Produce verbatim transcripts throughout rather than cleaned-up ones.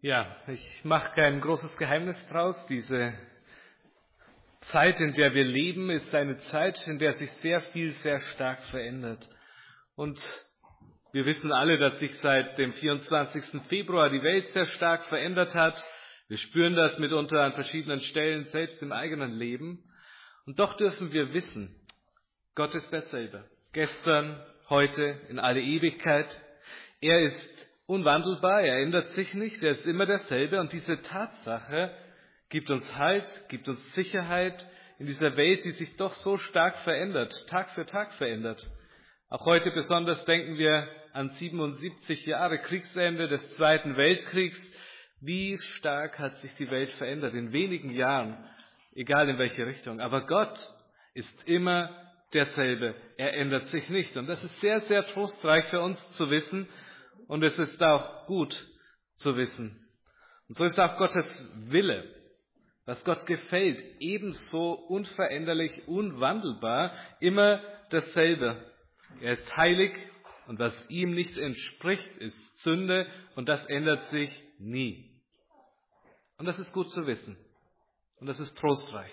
Ja, ich mache kein großes Geheimnis draus. Diese Zeit, in der wir leben, ist eine Zeit, in der sich sehr viel sehr stark verändert. Und wir wissen alle, dass sich seit dem vierundzwanzigsten Februar die Welt sehr stark verändert hat. Wir spüren das mitunter an verschiedenen Stellen, selbst im eigenen Leben. Und doch dürfen wir wissen, Gott ist derselbe. Gestern, heute, in alle Ewigkeit. Er ist unwandelbar, er ändert sich nicht, er ist immer derselbe. Und diese Tatsache gibt uns Halt, gibt uns Sicherheit in dieser Welt, die sich doch so stark verändert, Tag für Tag verändert. Auch heute besonders denken wir an siebenundsiebzig Jahre Kriegsende des Zweiten Weltkriegs. Wie stark hat sich die Welt verändert in wenigen Jahren, egal in welche Richtung. Aber Gott ist immer derselbe. Er ändert sich nicht. Und das ist sehr, sehr trostreich für uns zu wissen. Und es ist auch gut zu wissen. Und so ist auch Gottes Wille, was Gott gefällt, ebenso unveränderlich, unwandelbar, immer dasselbe. Er ist heilig und was ihm nicht entspricht, ist Sünde und das ändert sich nie. Und das ist gut zu wissen. Und das ist trostreich.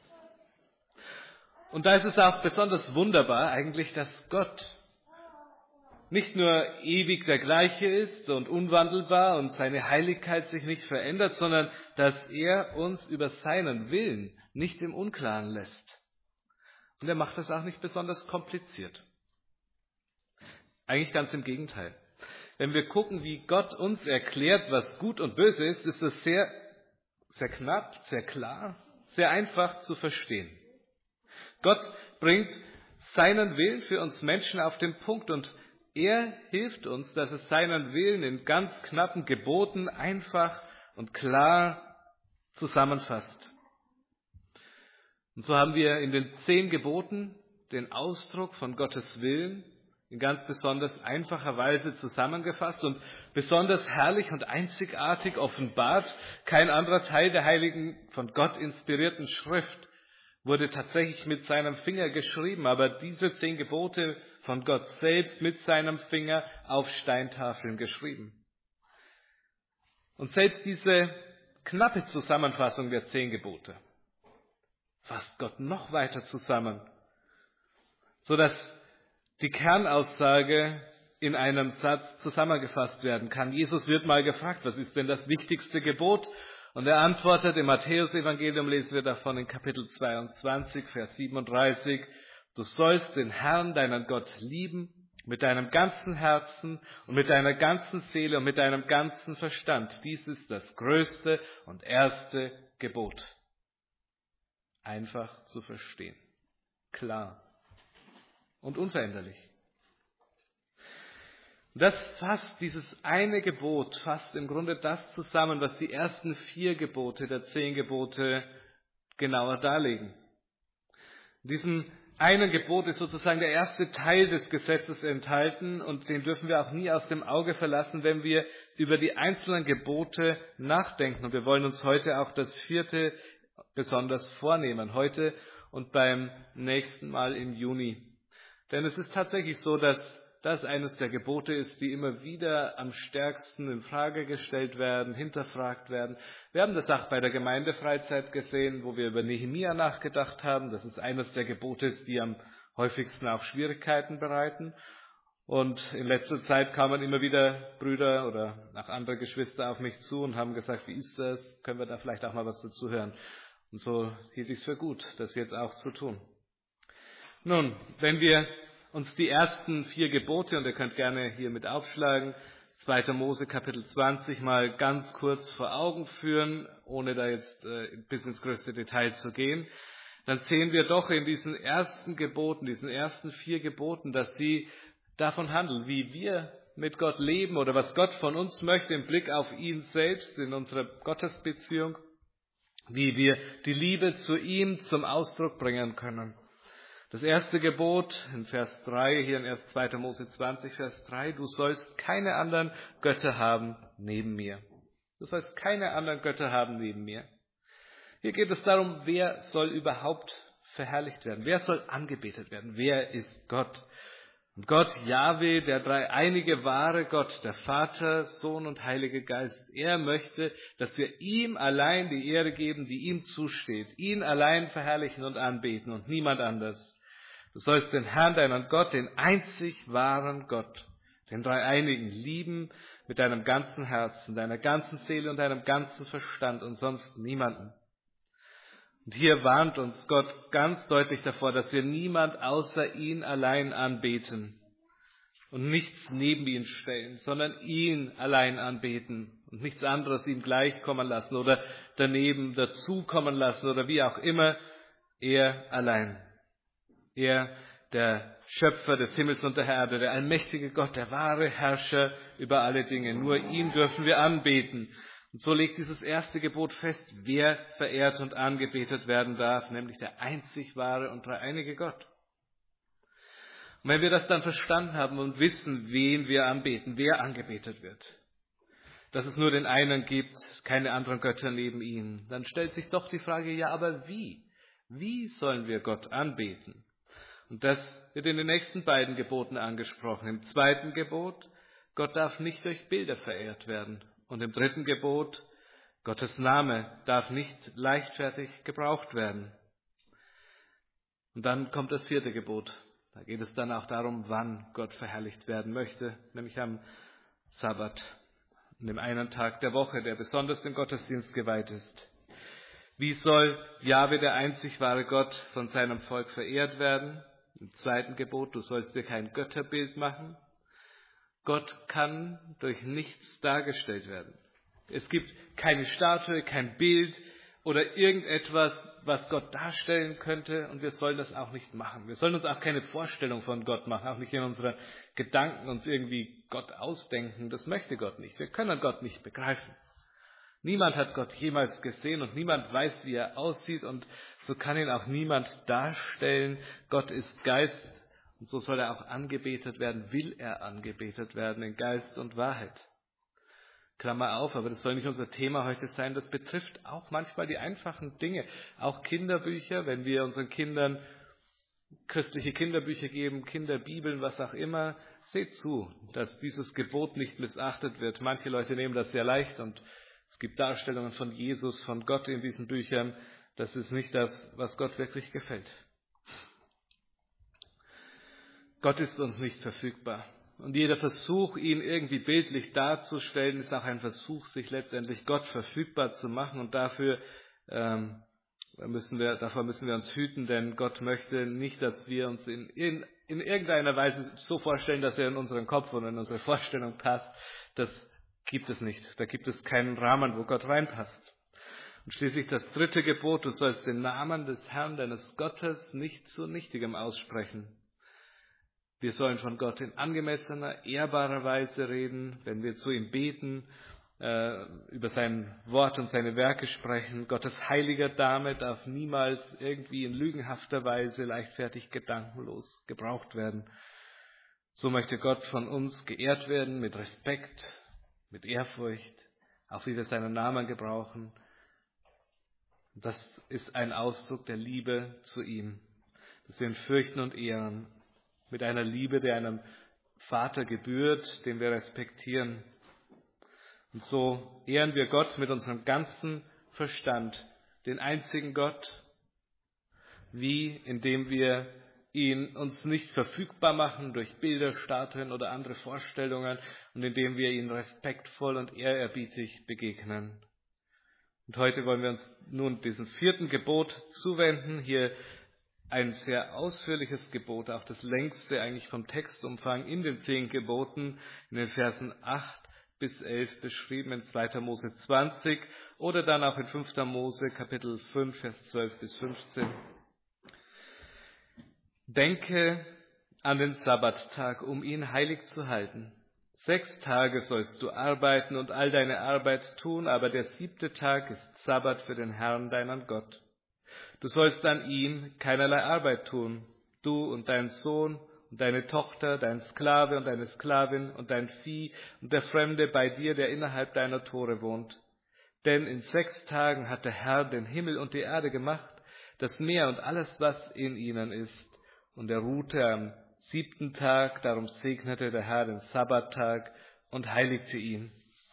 Und da ist es auch besonders wunderbar eigentlich, dass Gott nicht nur ewig der gleiche ist und unwandelbar und seine Heiligkeit sich nicht verändert, sondern dass er uns über seinen Willen nicht im Unklaren lässt. Und er macht das auch nicht besonders kompliziert. Eigentlich ganz im Gegenteil. Wenn wir gucken, wie Gott uns erklärt, was gut und böse ist, ist das sehr, sehr knapp, sehr klar, sehr einfach zu verstehen. Gott bringt seinen Willen für uns Menschen auf den Punkt und er hilft uns, dass es seinen Willen in ganz knappen Geboten einfach und klar zusammenfasst. Und so haben wir in den zehn Geboten den Ausdruck von Gottes Willen in ganz besonders einfacher Weise zusammengefasst und besonders herrlich und einzigartig offenbart. Kein anderer Teil der heiligen, von Gott inspirierten Schrift wurde tatsächlich mit seinem Finger geschrieben, aber diese zehn Gebote von Gott selbst mit seinem Finger auf Steintafeln geschrieben. Und selbst diese knappe Zusammenfassung der zehn Gebote fasst Gott noch weiter zusammen, sodass die Kernaussage in einem Satz zusammengefasst werden kann. Jesus wird mal gefragt, was ist denn das wichtigste Gebot? Und er antwortet, im Matthäus-Evangelium lesen wir davon in Kapitel zweiundzwanzig, Vers siebenunddreißig, du sollst den Herrn, deinen Gott, lieben, mit deinem ganzen Herzen und mit deiner ganzen Seele und mit deinem ganzen Verstand. Dies ist das größte und erste Gebot. Einfach zu verstehen. Klar. Und unveränderlich. Das fasst, dieses eine Gebot, fasst im Grunde das zusammen, was die ersten vier Gebote der zehn Gebote genauer darlegen. In diesem einen Gebot ist sozusagen der erste Teil des Gesetzes enthalten und den dürfen wir auch nie aus dem Auge verlassen, wenn wir über die einzelnen Gebote nachdenken. Und wir wollen uns heute auch das vierte besonders vornehmen, heute und beim nächsten Mal im Juni. Denn es ist tatsächlich so, dass das eines der Gebote ist, die immer wieder am stärksten in Frage gestellt werden, hinterfragt werden. Wir haben das auch bei der Gemeindefreizeit gesehen, wo wir über Nehemia nachgedacht haben. Das ist eines der Gebote, die am häufigsten auch Schwierigkeiten bereiten. Und in letzter Zeit kamen immer wieder Brüder oder auch andere Geschwister auf mich zu und haben gesagt, wie ist das? Können wir da vielleicht auch mal was dazu hören? Und so hielt ich es für gut, das jetzt auch zu tun. Nun, wenn wir uns die ersten vier Gebote, und ihr könnt gerne hier mit aufschlagen, zweiter Mose Kapitel zwanzig mal ganz kurz vor Augen führen, ohne da jetzt äh, bis ins größte Detail zu gehen, dann sehen wir doch in diesen ersten Geboten, diesen ersten vier Geboten, dass sie davon handeln, wie wir mit Gott leben oder was Gott von uns möchte im Blick auf ihn selbst, in unserer Gottesbeziehung, wie wir die Liebe zu ihm zum Ausdruck bringen können. Das erste Gebot in Vers drei, hier in zweiter Mose zwanzig, Vers drei, du sollst keine anderen Götter haben neben mir. Du sollst keine anderen Götter haben neben mir. Hier geht es darum, wer soll überhaupt verherrlicht werden? Wer soll angebetet werden? Wer ist Gott? Und Gott, Jahwe, der dreieinige wahre Gott, der Vater, Sohn und Heilige Geist, er möchte, dass wir ihm allein die Ehre geben, die ihm zusteht, ihn allein verherrlichen und anbeten und niemand anders. Du sollst den Herrn, deinen Gott, den einzig wahren Gott, den Dreieinigen, lieben mit deinem ganzen Herzen, deiner ganzen Seele und deinem ganzen Verstand und sonst niemanden. Und hier warnt uns Gott ganz deutlich davor, dass wir niemand außer ihn allein anbeten und nichts neben ihn stellen, sondern ihn allein anbeten und nichts anderes ihm gleichkommen lassen oder daneben dazukommen lassen oder wie auch immer, er allein. Er, der Schöpfer des Himmels und der Erde, der allmächtige Gott, der wahre Herrscher über alle Dinge. Nur ihn dürfen wir anbeten. Und so legt dieses erste Gebot fest, wer verehrt und angebetet werden darf, nämlich der einzig wahre und dreieinige Gott. Und wenn wir das dann verstanden haben und wissen, wen wir anbeten, wer angebetet wird, dass es nur den einen gibt, keine anderen Götter neben ihm, dann stellt sich doch die Frage, ja, aber wie? Wie sollen wir Gott anbeten? Und das wird in den nächsten beiden Geboten angesprochen. Im zweiten Gebot, Gott darf nicht durch Bilder verehrt werden. Und im dritten Gebot, Gottes Name darf nicht leichtfertig gebraucht werden. Und dann kommt das vierte Gebot. Da geht es dann auch darum, wann Gott verherrlicht werden möchte, nämlich am Sabbat, an dem einen Tag der Woche, der besonders dem Gottesdienst geweiht ist. Wie soll Jahwe, der einzig wahre Gott, von seinem Volk verehrt werden? Im zweiten Gebot, du sollst dir kein Götterbild machen. Gott kann durch nichts dargestellt werden. Es gibt keine Statue, kein Bild oder irgendetwas, was Gott darstellen könnte, und wir sollen das auch nicht machen. Wir sollen uns auch keine Vorstellung von Gott machen, auch nicht in unseren Gedanken uns irgendwie Gott ausdenken. Das möchte Gott nicht. Wir können Gott nicht begreifen. Niemand hat Gott jemals gesehen und niemand weiß, wie er aussieht, und so kann ihn auch niemand darstellen. Gott ist Geist. Und so soll er auch angebetet werden, will er angebetet werden in Geist und Wahrheit. Klammer auf, aber das soll nicht unser Thema heute sein. Das betrifft auch manchmal die einfachen Dinge. Auch Kinderbücher, wenn wir unseren Kindern christliche Kinderbücher geben, Kinderbibeln, was auch immer. Seht zu, dass dieses Gebot nicht missachtet wird. Manche Leute nehmen das sehr leicht und es gibt Darstellungen von Jesus, von Gott in diesen Büchern. Das ist nicht das, was Gott wirklich gefällt. Gott ist uns nicht verfügbar. Und jeder Versuch, ihn irgendwie bildlich darzustellen, ist auch ein Versuch, sich letztendlich Gott verfügbar zu machen. Und dafür ähm, müssen wir, davor müssen wir uns hüten, denn Gott möchte nicht, dass wir uns in, in, in irgendeiner Weise so vorstellen, dass er in unseren Kopf und in unsere Vorstellung passt. Das gibt es nicht. Da gibt es keinen Rahmen, wo Gott reinpasst. Und schließlich das dritte Gebot, du sollst den Namen des Herrn, deines Gottes, nicht zu Nichtigem aussprechen. Wir sollen von Gott in angemessener, ehrbarer Weise reden, wenn wir zu ihm beten, äh, über sein Wort und seine Werke sprechen. Gottes heiliger Name darf niemals irgendwie in lügenhafter Weise leichtfertig gedankenlos gebraucht werden. So möchte Gott von uns geehrt werden mit Respekt, mit Ehrfurcht, auch wie wir seinen Namen gebrauchen. Das ist ein Ausdruck der Liebe zu ihm, dass wir ihn fürchten und ehren. Mit einer Liebe, der einem Vater gebührt, den wir respektieren. Und so ehren wir Gott mit unserem ganzen Verstand, den einzigen Gott, wie indem wir ihn uns nicht verfügbar machen durch Bilder, Statuen oder andere Vorstellungen und indem wir ihn respektvoll und ehrerbietig begegnen. Und heute wollen wir uns nun diesem vierten Gebot zuwenden. Hier ein sehr ausführliches Gebot, auch das längste eigentlich vom Textumfang in den zehn Geboten, in den Versen acht bis elf beschrieben in zweiter Mose zwanzig oder dann auch in fünfter Mose Kapitel fünf, Vers zwölf bis fünfzehn. Denke an den Sabbattag, um ihn heilig zu halten. Sechs Tage sollst du arbeiten und all deine Arbeit tun, aber der siebte Tag ist Sabbat für den Herrn, deinen Gott. Du sollst an ihm keinerlei Arbeit tun, du und dein Sohn und deine Tochter, dein Sklave und deine Sklavin und dein Vieh und der Fremde bei dir, der innerhalb deiner Tore wohnt. Denn in sechs Tagen hat der Herr den Himmel und die Erde gemacht, das Meer und alles, was in ihnen ist. Und er ruhte am siebten Tag, darum segnete der Herr den Sabbattag und heiligte ihn.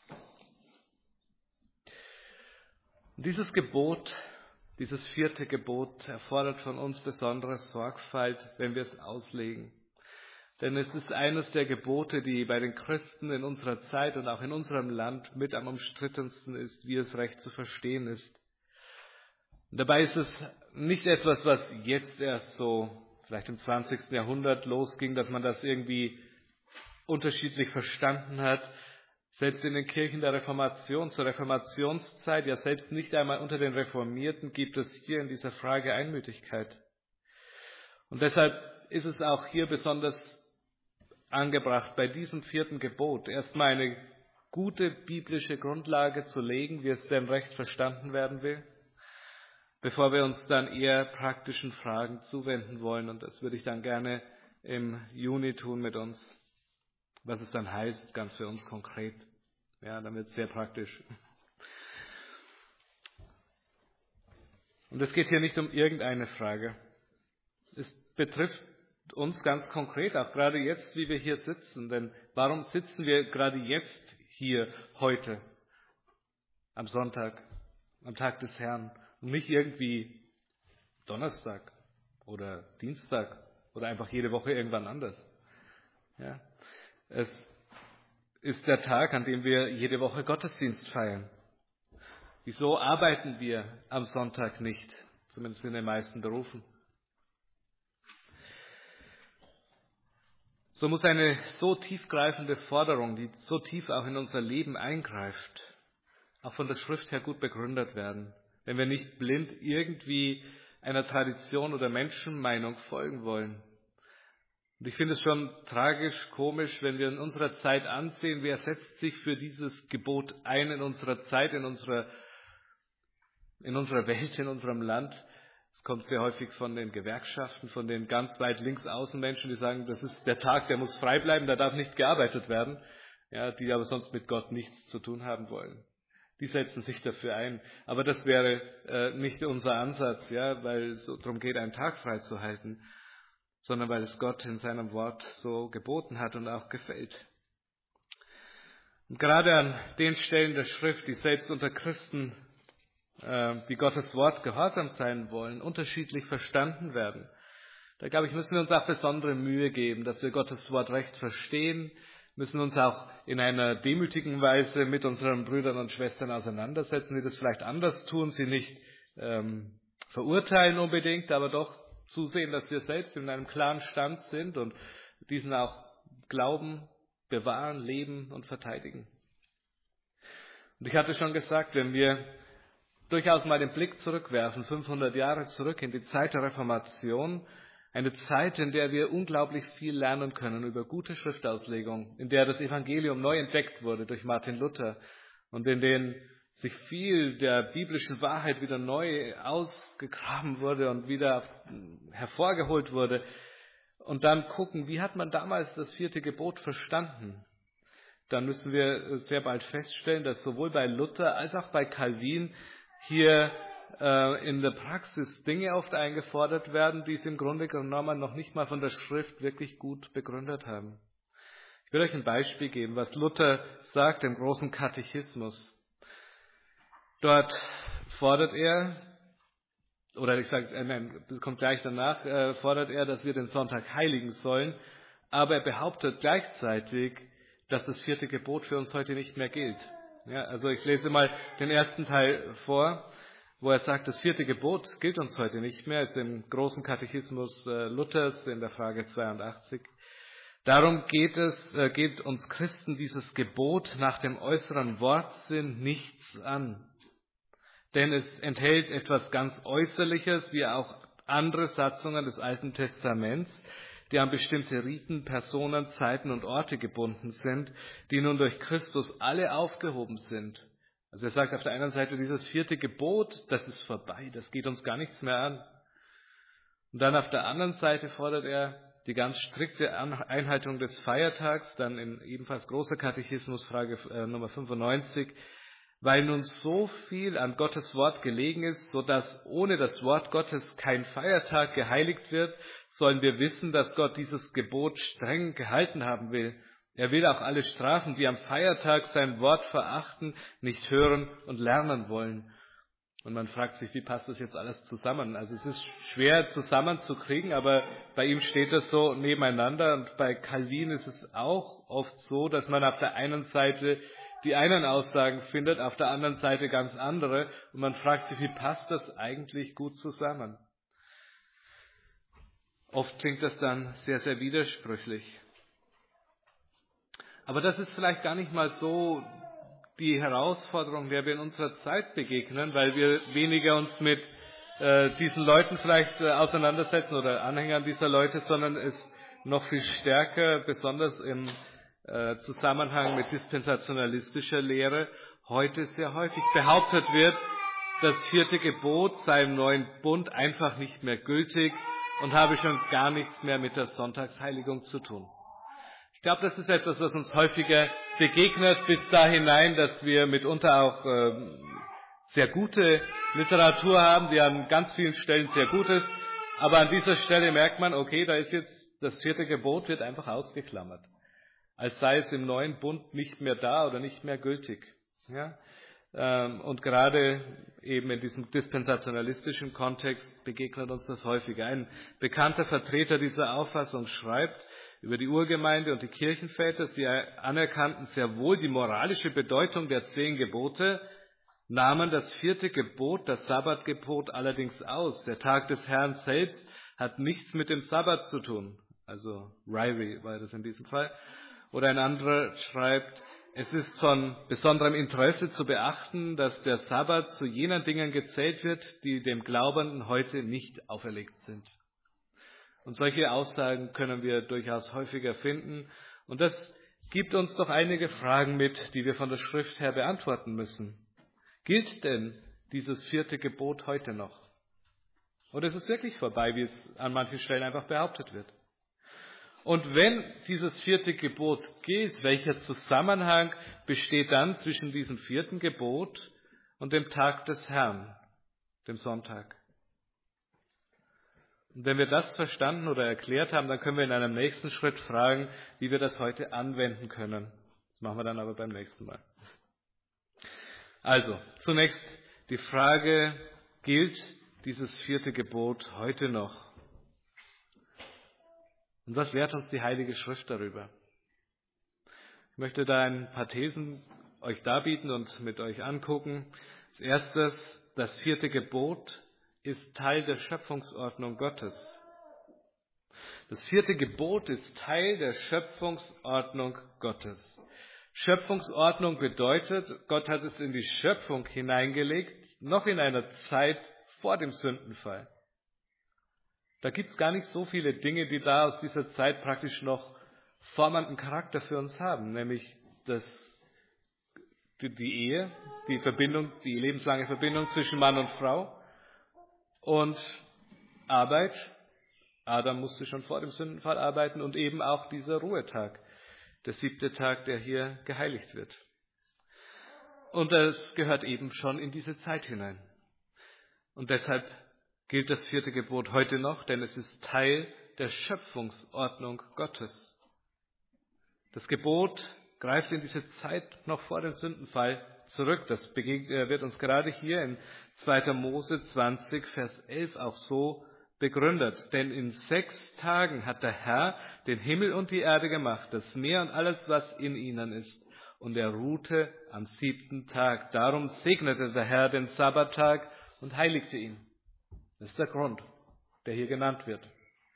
Und dieses Gebot, dieses vierte Gebot erfordert von uns besondere Sorgfalt, wenn wir es auslegen. Denn es ist eines der Gebote, die bei den Christen in unserer Zeit und auch in unserem Land mit am umstrittensten ist, wie es recht zu verstehen ist. Und dabei ist es nicht etwas, was jetzt erst so, vielleicht im zwanzigsten Jahrhundert losging, dass man das irgendwie unterschiedlich verstanden hat. Selbst in den Kirchen der Reformation, zur Reformationszeit, ja selbst nicht einmal unter den Reformierten, gibt es hier in dieser Frage Einmütigkeit. Und deshalb ist es auch hier besonders angebracht, bei diesem vierten Gebot erstmal eine gute biblische Grundlage zu legen, wie es denn recht verstanden werden will, bevor wir uns dann eher praktischen Fragen zuwenden wollen. Und das würde ich dann gerne im Juni tun mit uns. Was es dann heißt, ganz für uns konkret. Ja, dann wird es sehr praktisch. Und es geht hier nicht um irgendeine Frage. Es betrifft uns ganz konkret, auch gerade jetzt, wie wir hier sitzen. Denn warum sitzen wir gerade jetzt hier, heute, am Sonntag, am Tag des Herrn und nicht irgendwie Donnerstag oder Dienstag oder einfach jede Woche irgendwann anders? Ja. Es ist der Tag, an dem wir jede Woche Gottesdienst feiern. Wieso arbeiten wir am Sonntag nicht? Zumindest in den meisten Berufen. So muss eine so tiefgreifende Forderung, die so tief auch in unser Leben eingreift, auch von der Schrift her gut begründet werden, wenn wir nicht blind irgendwie einer Tradition oder Menschenmeinung folgen wollen. Und ich finde es schon tragisch, komisch, wenn wir in unserer Zeit ansehen, wer setzt sich für dieses Gebot ein in unserer Zeit, in unserer, in unserer Welt, in unserem Land. Es kommt sehr häufig von den Gewerkschaften, von den ganz weit links außen Menschen, die sagen, das ist der Tag, der muss frei bleiben, da darf nicht gearbeitet werden, ja, die aber sonst mit Gott nichts zu tun haben wollen. Die setzen sich dafür ein. Aber das wäre äh, nicht unser Ansatz, ja, weil es darum geht, einen Tag frei zu halten, sondern weil es Gott in seinem Wort so geboten hat und auch gefällt. Und gerade an den Stellen der Schrift, die selbst unter Christen, äh, die Gottes Wort gehorsam sein wollen, unterschiedlich verstanden werden, da glaube ich, müssen wir uns auch besondere Mühe geben, dass wir Gottes Wort recht verstehen, müssen uns auch in einer demütigen Weise mit unseren Brüdern und Schwestern auseinandersetzen, die das vielleicht anders tun, sie nicht ähm, verurteilen unbedingt, aber doch zusehen, dass wir selbst in einem klaren Stand sind und diesen auch glauben, bewahren, leben und verteidigen. Und ich hatte schon gesagt, wenn wir durchaus mal den Blick zurückwerfen, fünfhundert Jahre zurück in die Zeit der Reformation, eine Zeit, in der wir unglaublich viel lernen können über gute Schriftauslegung, in der das Evangelium neu entdeckt wurde durch Martin Luther und in denen sich viel der biblischen Wahrheit wieder neu ausgegraben wurde und wieder hervorgeholt wurde. Und dann gucken, wie hat man damals das vierte Gebot verstanden? Dann müssen wir sehr bald feststellen, dass sowohl bei Luther als auch bei Calvin hier äh, in der Praxis Dinge oft eingefordert werden, die sie im Grunde genommen noch nicht mal von der Schrift wirklich gut begründet haben. Ich will euch ein Beispiel geben, was Luther sagt im großen Katechismus. Dort fordert er, oder ich sage, nein, das kommt gleich danach, äh, fordert er, dass wir den Sonntag heiligen sollen, aber er behauptet gleichzeitig, dass das vierte Gebot für uns heute nicht mehr gilt. Ja, also ich lese mal den ersten Teil vor, wo er sagt, das vierte Gebot gilt uns heute nicht mehr, ist im großen Katechismus äh, Luthers in der Frage zweiundachtzig. Darum geht es, äh, geht uns Christen dieses Gebot nach dem äußeren Wortsinn nichts an. Denn es enthält etwas ganz Äußerliches, wie auch andere Satzungen des Alten Testaments, die an bestimmte Riten, Personen, Zeiten und Orte gebunden sind, die nun durch Christus alle aufgehoben sind. Also er sagt auf der einen Seite, dieses vierte Gebot, das ist vorbei, das geht uns gar nichts mehr an. Und dann auf der anderen Seite fordert er die ganz strikte Einhaltung des Feiertags, dann in ebenfalls großer Katechismus, Frage äh, Nummer fünfundneunzig, weil nun so viel an Gottes Wort gelegen ist, so dass ohne das Wort Gottes kein Feiertag geheiligt wird, sollen wir wissen, dass Gott dieses Gebot streng gehalten haben will. Er will auch alle strafen, die am Feiertag sein Wort verachten, nicht hören und lernen wollen. Und man fragt sich, wie passt das jetzt alles zusammen? Also es ist schwer zusammenzukriegen, aber bei ihm steht das so nebeneinander. Und bei Calvin ist es auch oft so, dass man auf der einen Seite die einen Aussagen findet, auf der anderen Seite ganz andere. Und man fragt sich, wie passt das eigentlich gut zusammen? Oft klingt das dann sehr, sehr widersprüchlich. Aber das ist vielleicht gar nicht mal so die Herausforderung, der wir in unserer Zeit begegnen, weil wir weniger uns mit äh, diesen Leuten vielleicht äh, auseinandersetzen oder Anhängern dieser Leute, sondern es noch viel stärker, besonders im äh, Zusammenhang mit dispensationalistischer Lehre, heute sehr häufig behauptet wird, das vierte Gebot sei im neuen Bund einfach nicht mehr gültig und habe schon gar nichts mehr mit der Sonntagsheiligung zu tun. Ich glaube, das ist etwas, was uns häufiger begegnet, bis da hinein, dass wir mitunter auch äh, sehr gute Literatur haben, die an ganz vielen Stellen sehr gut ist. Aber an dieser Stelle merkt man, okay, da ist jetzt das vierte Gebot, wird einfach ausgeklammert. Als sei es im neuen Bund nicht mehr da oder nicht mehr gültig. Ja? Ähm, und gerade eben in diesem dispensationalistischen Kontext begegnet uns das häufiger. Ein bekannter Vertreter dieser Auffassung schreibt über die Urgemeinde und die Kirchenväter, sie anerkannten sehr wohl die moralische Bedeutung der zehn Gebote, nahmen das vierte Gebot, das Sabbatgebot, allerdings aus. Der Tag des Herrn selbst hat nichts mit dem Sabbat zu tun. Also Ryrie war das in diesem Fall. Oder ein anderer schreibt, es ist von besonderem Interesse zu beachten, dass der Sabbat zu jenen Dingen gezählt wird, die dem Glaubenden heute nicht auferlegt sind. Und solche Aussagen können wir durchaus häufiger finden. Und das gibt uns doch einige Fragen mit, die wir von der Schrift her beantworten müssen. Gilt denn dieses vierte Gebot heute noch? Oder ist es wirklich vorbei, wie es an manchen Stellen einfach behauptet wird? Und wenn dieses vierte Gebot gilt, welcher Zusammenhang besteht dann zwischen diesem vierten Gebot und dem Tag des Herrn, dem Sonntag? Und wenn wir das verstanden oder erklärt haben, dann können wir in einem nächsten Schritt fragen, wie wir das heute anwenden können. Das machen wir dann aber beim nächsten Mal. Also, zunächst die Frage, gilt dieses vierte Gebot heute noch? Und was lehrt uns die Heilige Schrift darüber? Ich möchte da ein paar Thesen euch darbieten und mit euch angucken. Als erstes, das vierte Gebot ist Teil der Schöpfungsordnung Gottes. Das vierte Gebot ist Teil der Schöpfungsordnung Gottes. Schöpfungsordnung bedeutet, Gott hat es in die Schöpfung hineingelegt, noch in einer Zeit vor dem Sündenfall. Da gibt es gar nicht so viele Dinge, die da aus dieser Zeit praktisch noch formenden Charakter für uns haben, nämlich das, die, die Ehe, die Verbindung, die lebenslange Verbindung zwischen Mann und Frau und Arbeit. Adam musste schon vor dem Sündenfall arbeiten und eben auch dieser Ruhetag, der siebte Tag, der hier geheiligt wird. Und das gehört eben schon in diese Zeit hinein. Und deshalb gilt das vierte Gebot heute noch, denn es ist Teil der Schöpfungsordnung Gottes. Das Gebot greift in diese Zeit noch vor dem Sündenfall zurück. Das wird uns gerade hier in zweiter Mose zwanzig, Vers elf auch so begründet. Denn in sechs Tagen hat der Herr den Himmel und die Erde gemacht, das Meer und alles, was in ihnen ist. Und er ruhte am siebten Tag. Darum segnete der Herr den Sabbattag und heiligte ihn. Das ist der Grund, der hier genannt wird.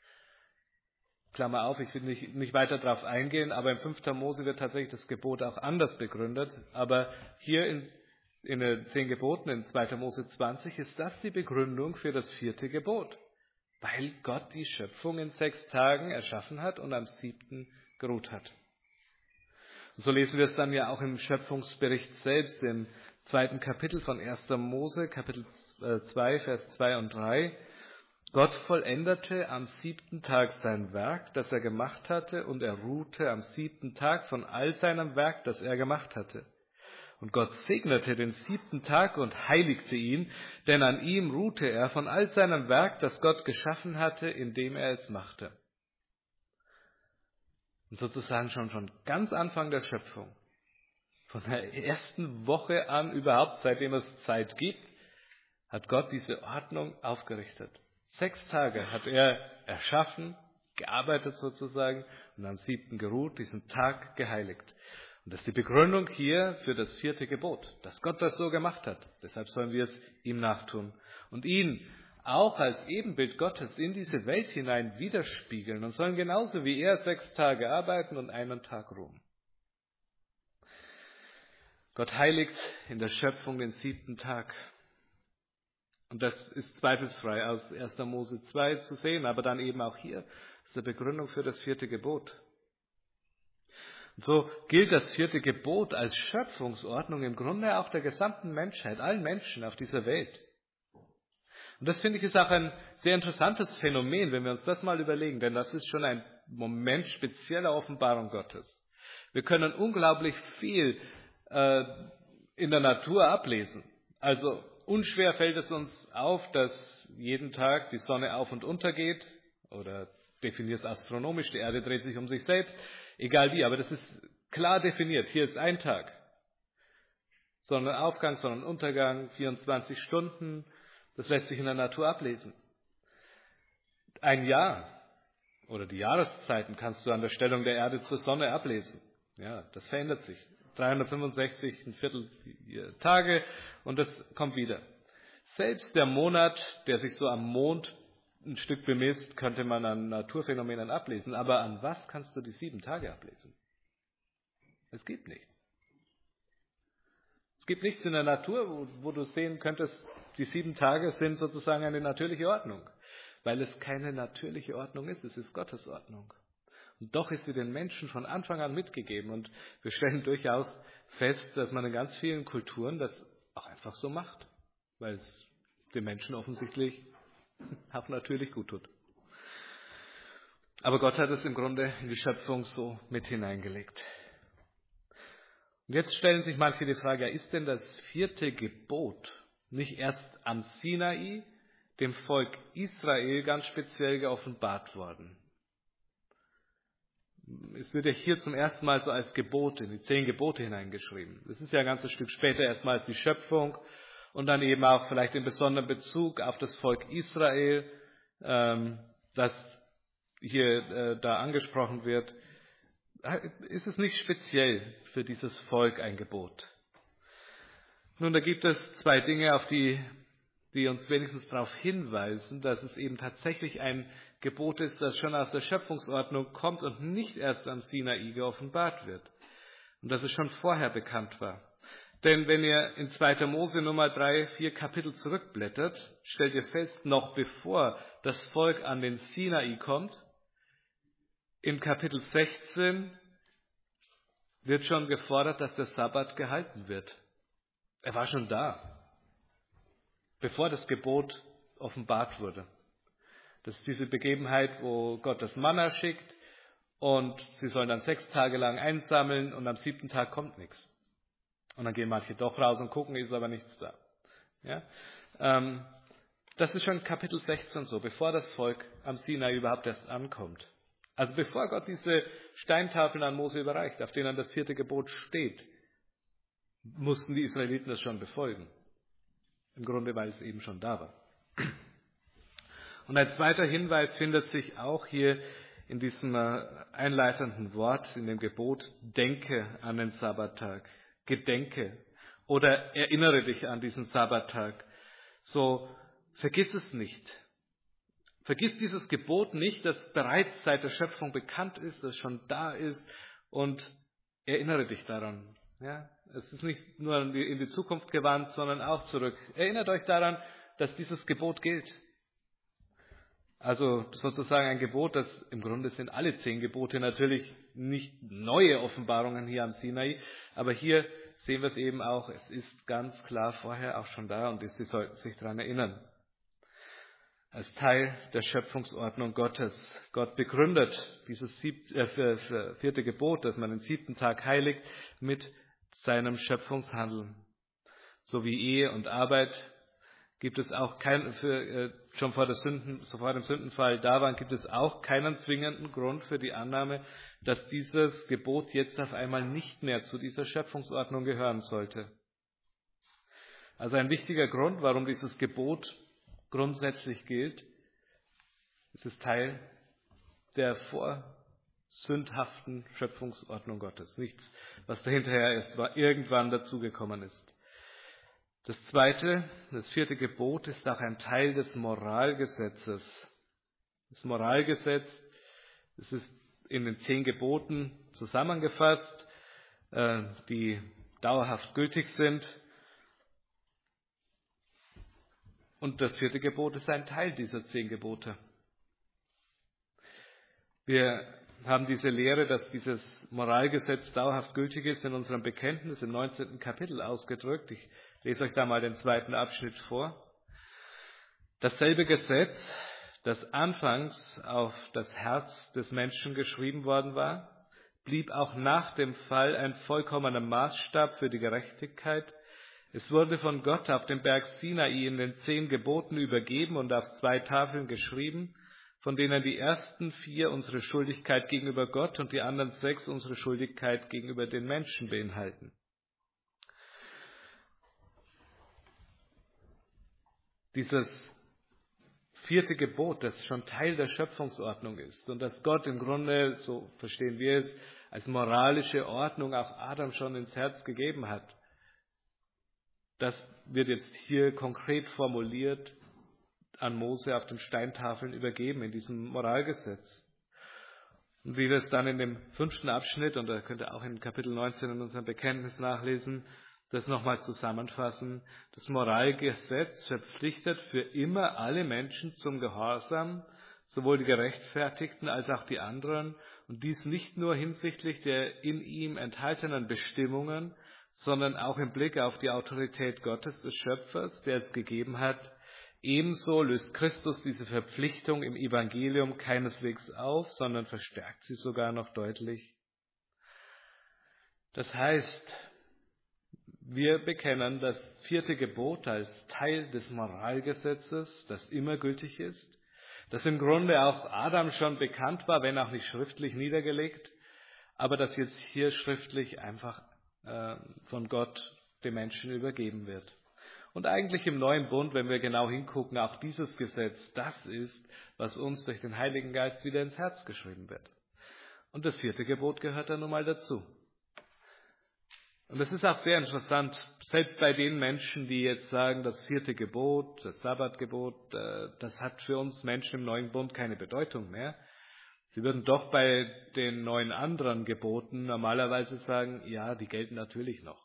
Klammer auf, ich will nicht, nicht weiter darauf eingehen, aber im fünften Mose wird tatsächlich das Gebot auch anders begründet. Aber hier in, in den zehn Geboten, in zweiter Mose zwanzig, ist das die Begründung für das vierte Gebot. Weil Gott die Schöpfung in sechs Tagen erschaffen hat und am siebten geruht hat. Und so lesen wir es dann ja auch im Schöpfungsbericht selbst, im zweiten Kapitel von erster Mose, Kapitel zwei, Vers zwei und drei. Gott vollendete am siebten Tag sein Werk, das er gemacht hatte, und er ruhte am siebten Tag von all seinem Werk, das er gemacht hatte. Und Gott segnete den siebten Tag und heiligte ihn, denn an ihm ruhte er von all seinem Werk, das Gott geschaffen hatte, indem er es machte. Und sozusagen schon von ganz Anfang der Schöpfung, von der ersten Woche an überhaupt, seitdem es Zeit gibt, hat Gott diese Ordnung aufgerichtet. Sechs Tage hat er erschaffen, gearbeitet sozusagen und am siebten geruht, diesen Tag geheiligt. Und das ist die Begründung hier für das vierte Gebot, dass Gott das so gemacht hat. Deshalb sollen wir es ihm nachtun und ihn auch als Ebenbild Gottes in diese Welt hinein widerspiegeln und sollen genauso wie er sechs Tage arbeiten und einen Tag ruhen. Gott heiligt in der Schöpfung den siebten Tag. Und das ist zweifelsfrei aus erster Mose zwei zu sehen, aber dann eben auch hier ist die Begründung für das vierte Gebot. Und so gilt das vierte Gebot als Schöpfungsordnung im Grunde auch der gesamten Menschheit, allen Menschen auf dieser Welt. Und das finde ich ist auch ein sehr interessantes Phänomen, wenn wir uns das mal überlegen, denn das ist schon ein Moment spezieller Offenbarung Gottes. Wir können unglaublich viel äh, in der Natur ablesen. Also unschwer fällt es uns auf, dass jeden Tag die Sonne auf und unter geht, oder definiert es astronomisch, die Erde dreht sich um sich selbst, egal wie, aber das ist klar definiert. Hier ist ein Tag. Sonnenaufgang, Sonnenuntergang, vierundzwanzig Stunden, das lässt sich in der Natur ablesen. Ein Jahr oder die Jahreszeiten kannst du an der Stellung der Erde zur Sonne ablesen. Ja, das verändert sich. dreihundertfünfundsechzig, ein Viertel Tage und das kommt wieder. Selbst der Monat, der sich so am Mond ein Stück bemisst, könnte man an Naturphänomenen ablesen. Aber an was kannst du die sieben Tage ablesen? Es gibt nichts. Es gibt nichts in der Natur, wo, wo du sehen könntest, die sieben Tage sind sozusagen eine natürliche Ordnung. Weil es keine natürliche Ordnung ist, es ist Gottes Ordnung. Und doch ist sie den Menschen von Anfang an mitgegeben. Und wir stellen durchaus fest, dass man in ganz vielen Kulturen das auch einfach so macht. Weil es den Menschen offensichtlich auch natürlich gut tut. Aber Gott hat es im Grunde in die Schöpfung so mit hineingelegt. Und jetzt stellen sich manche die Frage, ja, ist denn das vierte Gebot nicht erst am Sinai dem Volk Israel ganz speziell geoffenbart worden? Es wird ja hier zum ersten Mal so als Gebot in die zehn Gebote hineingeschrieben. Das ist ja ein ganzes Stück später erstmals die Schöpfung und dann eben auch vielleicht in besonderem Bezug auf das Volk Israel, ähm, das hier äh, da angesprochen wird. Ist es nicht speziell für dieses Volk ein Gebot? Nun, da gibt es zwei Dinge, auf die, die uns wenigstens darauf hinweisen, dass es eben tatsächlich ein Gebot ist, das schon aus der Schöpfungsordnung kommt und nicht erst am Sinai geoffenbart wird. Und dass es schon vorher bekannt war. Denn wenn ihr in zweiter Mose Nummer drei, vier Kapitel zurückblättert, stellt ihr fest, noch bevor das Volk an den Sinai kommt, in Kapitel sechzehn wird schon gefordert, dass der Sabbat gehalten wird. Er war schon da, bevor das Gebot offenbart wurde. Das ist diese Begebenheit, wo Gott das Manna schickt und sie sollen dann sechs Tage lang einsammeln und am siebten Tag kommt nichts. Und dann gehen manche doch raus und gucken, ist aber nichts da. Ja? Ähm, das ist schon Kapitel sechzehn so, bevor das Volk am Sinai überhaupt erst ankommt. Also bevor Gott diese Steintafeln an Mose überreicht, auf denen das vierte Gebot steht, mussten die Israeliten das schon befolgen. Im Grunde, weil es eben schon da war. Und ein zweiter Hinweis findet sich auch hier in diesem einleitenden Wort, in dem Gebot, denke an den Sabbattag, gedenke oder erinnere dich an diesen Sabbattag. So, vergiss es nicht. Vergiss dieses Gebot nicht, das bereits seit der Schöpfung bekannt ist, das schon da ist und erinnere dich daran. Ja, es ist nicht nur in die, in die Zukunft gewandt, sondern auch zurück. Erinnert euch daran, dass dieses Gebot gilt. Also sozusagen ein Gebot, das im Grunde sind alle zehn Gebote natürlich nicht neue Offenbarungen hier am Sinai, aber hier sehen wir es eben auch, es ist ganz klar vorher auch schon da und sie sollten sich daran erinnern. Als Teil der Schöpfungsordnung Gottes. Gott begründet dieses sieb, äh, vierte Gebot, dass man den siebten Tag heiligt, mit seinem Schöpfungshandeln. So wie Ehe und Arbeit gibt es auch kein, für, äh, schon vor, der Sünden, so vor dem Sündenfall da waren, gibt es auch keinen zwingenden Grund für die Annahme, dass dieses Gebot jetzt auf einmal nicht mehr zu dieser Schöpfungsordnung gehören sollte. Also ein wichtiger Grund, warum dieses Gebot grundsätzlich gilt, es ist Teil der vorsündhaften Schöpfungsordnung Gottes. Nichts, was dahinterher erst irgendwann dazugekommen ist. Das zweite, das vierte Gebot ist auch ein Teil des Moralgesetzes. Das Moralgesetz, es ist in den zehn Geboten zusammengefasst, die dauerhaft gültig sind. Und das vierte Gebot ist ein Teil dieser zehn Gebote. Wir haben diese Lehre, dass dieses Moralgesetz dauerhaft gültig ist, in unserem Bekenntnis im neunzehnten Kapitel ausgedrückt. Ich lese euch da mal den zweiten Abschnitt vor. Dasselbe Gesetz, das anfangs auf das Herz des Menschen geschrieben worden war, blieb auch nach dem Fall ein vollkommener Maßstab für die Gerechtigkeit. Es wurde von Gott auf dem Berg Sinai in den zehn Geboten übergeben und auf zwei Tafeln geschrieben, von denen die ersten vier unsere Schuldigkeit gegenüber Gott und die anderen sechs unsere Schuldigkeit gegenüber den Menschen beinhalten. Dieses vierte Gebot, das schon Teil der Schöpfungsordnung ist und das Gott im Grunde, so verstehen wir es, als moralische Ordnung auch Adam schon ins Herz gegeben hat, das wird jetzt hier konkret formuliert an Mose auf den Steintafeln übergeben in diesem Moralgesetz. Und wie wir es dann in dem fünften Abschnitt, und da könnt ihr auch in Kapitel neunzehn in unserem Bekenntnis nachlesen, das nochmal zusammenfassen. Das Moralgesetz verpflichtet für immer alle Menschen zum Gehorsam, sowohl die Gerechtfertigten als auch die anderen, und dies nicht nur hinsichtlich der in ihm enthaltenen Bestimmungen, sondern auch im Blick auf die Autorität Gottes, des Schöpfers, der es gegeben hat. Ebenso löst Christus diese Verpflichtung im Evangelium keineswegs auf, sondern verstärkt sie sogar noch deutlich. Das heißt, wir bekennen das vierte Gebot als Teil des Moralgesetzes, das immer gültig ist, das im Grunde auch Adam schon bekannt war, wenn auch nicht schriftlich niedergelegt, aber das jetzt hier schriftlich einfach äh, von Gott dem Menschen übergeben wird. Und eigentlich im neuen Bund, wenn wir genau hingucken, auch dieses Gesetz, das ist, was uns durch den Heiligen Geist wieder ins Herz geschrieben wird. Und das vierte Gebot gehört da nun mal dazu. Und es ist auch sehr interessant, selbst bei den Menschen, die jetzt sagen, das vierte Gebot, das Sabbatgebot, das hat für uns Menschen im neuen Bund keine Bedeutung mehr. Sie würden doch bei den neun anderen Geboten normalerweise sagen, ja, die gelten natürlich noch.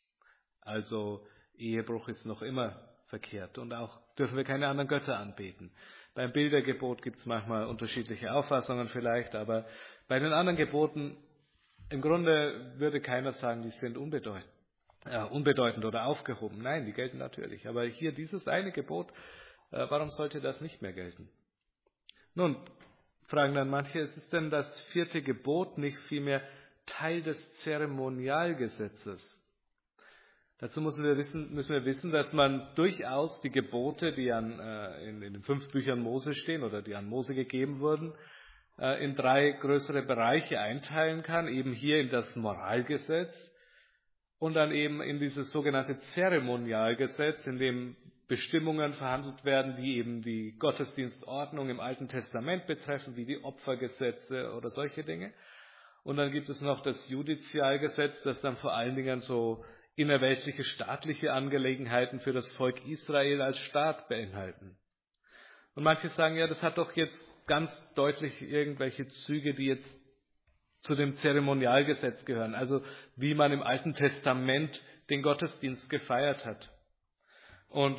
Also Ehebruch ist noch immer verkehrt und auch dürfen wir keine anderen Götter anbeten. Beim Bildergebot gibt es manchmal unterschiedliche Auffassungen vielleicht, aber bei den anderen Geboten im Grunde würde keiner sagen, die sind unbedeutend, äh, unbedeutend oder aufgehoben. Nein, die gelten natürlich. Aber hier dieses eine Gebot, äh, warum sollte das nicht mehr gelten? Nun, fragen dann manche, ist es denn das vierte Gebot nicht vielmehr Teil des Zeremonialgesetzes? Dazu müssen wir wissen, müssen wir wissen, dass man durchaus die Gebote, die an, äh, in, in den fünf Büchern Mose stehen oder die an Mose gegeben wurden, äh, in drei größere Bereiche einteilen kann. Eben hier in das Moralgesetz und dann eben in dieses sogenannte Zeremonialgesetz, in dem Bestimmungen verhandelt werden, die eben die Gottesdienstordnung im Alten Testament betreffen, wie die Opfergesetze oder solche Dinge. Und dann gibt es noch das Judizialgesetz, das dann vor allen Dingen so innerweltliche staatliche Angelegenheiten für das Volk Israel als Staat beinhalten. Und manche sagen, ja, das hat doch jetzt ganz deutlich irgendwelche Züge, die jetzt zu dem Zeremonialgesetz gehören, also wie man im Alten Testament den Gottesdienst gefeiert hat. Und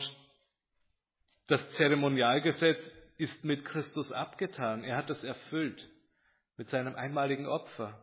das Zeremonialgesetz ist mit Christus abgetan. Er hat es erfüllt mit seinem einmaligen Opfer.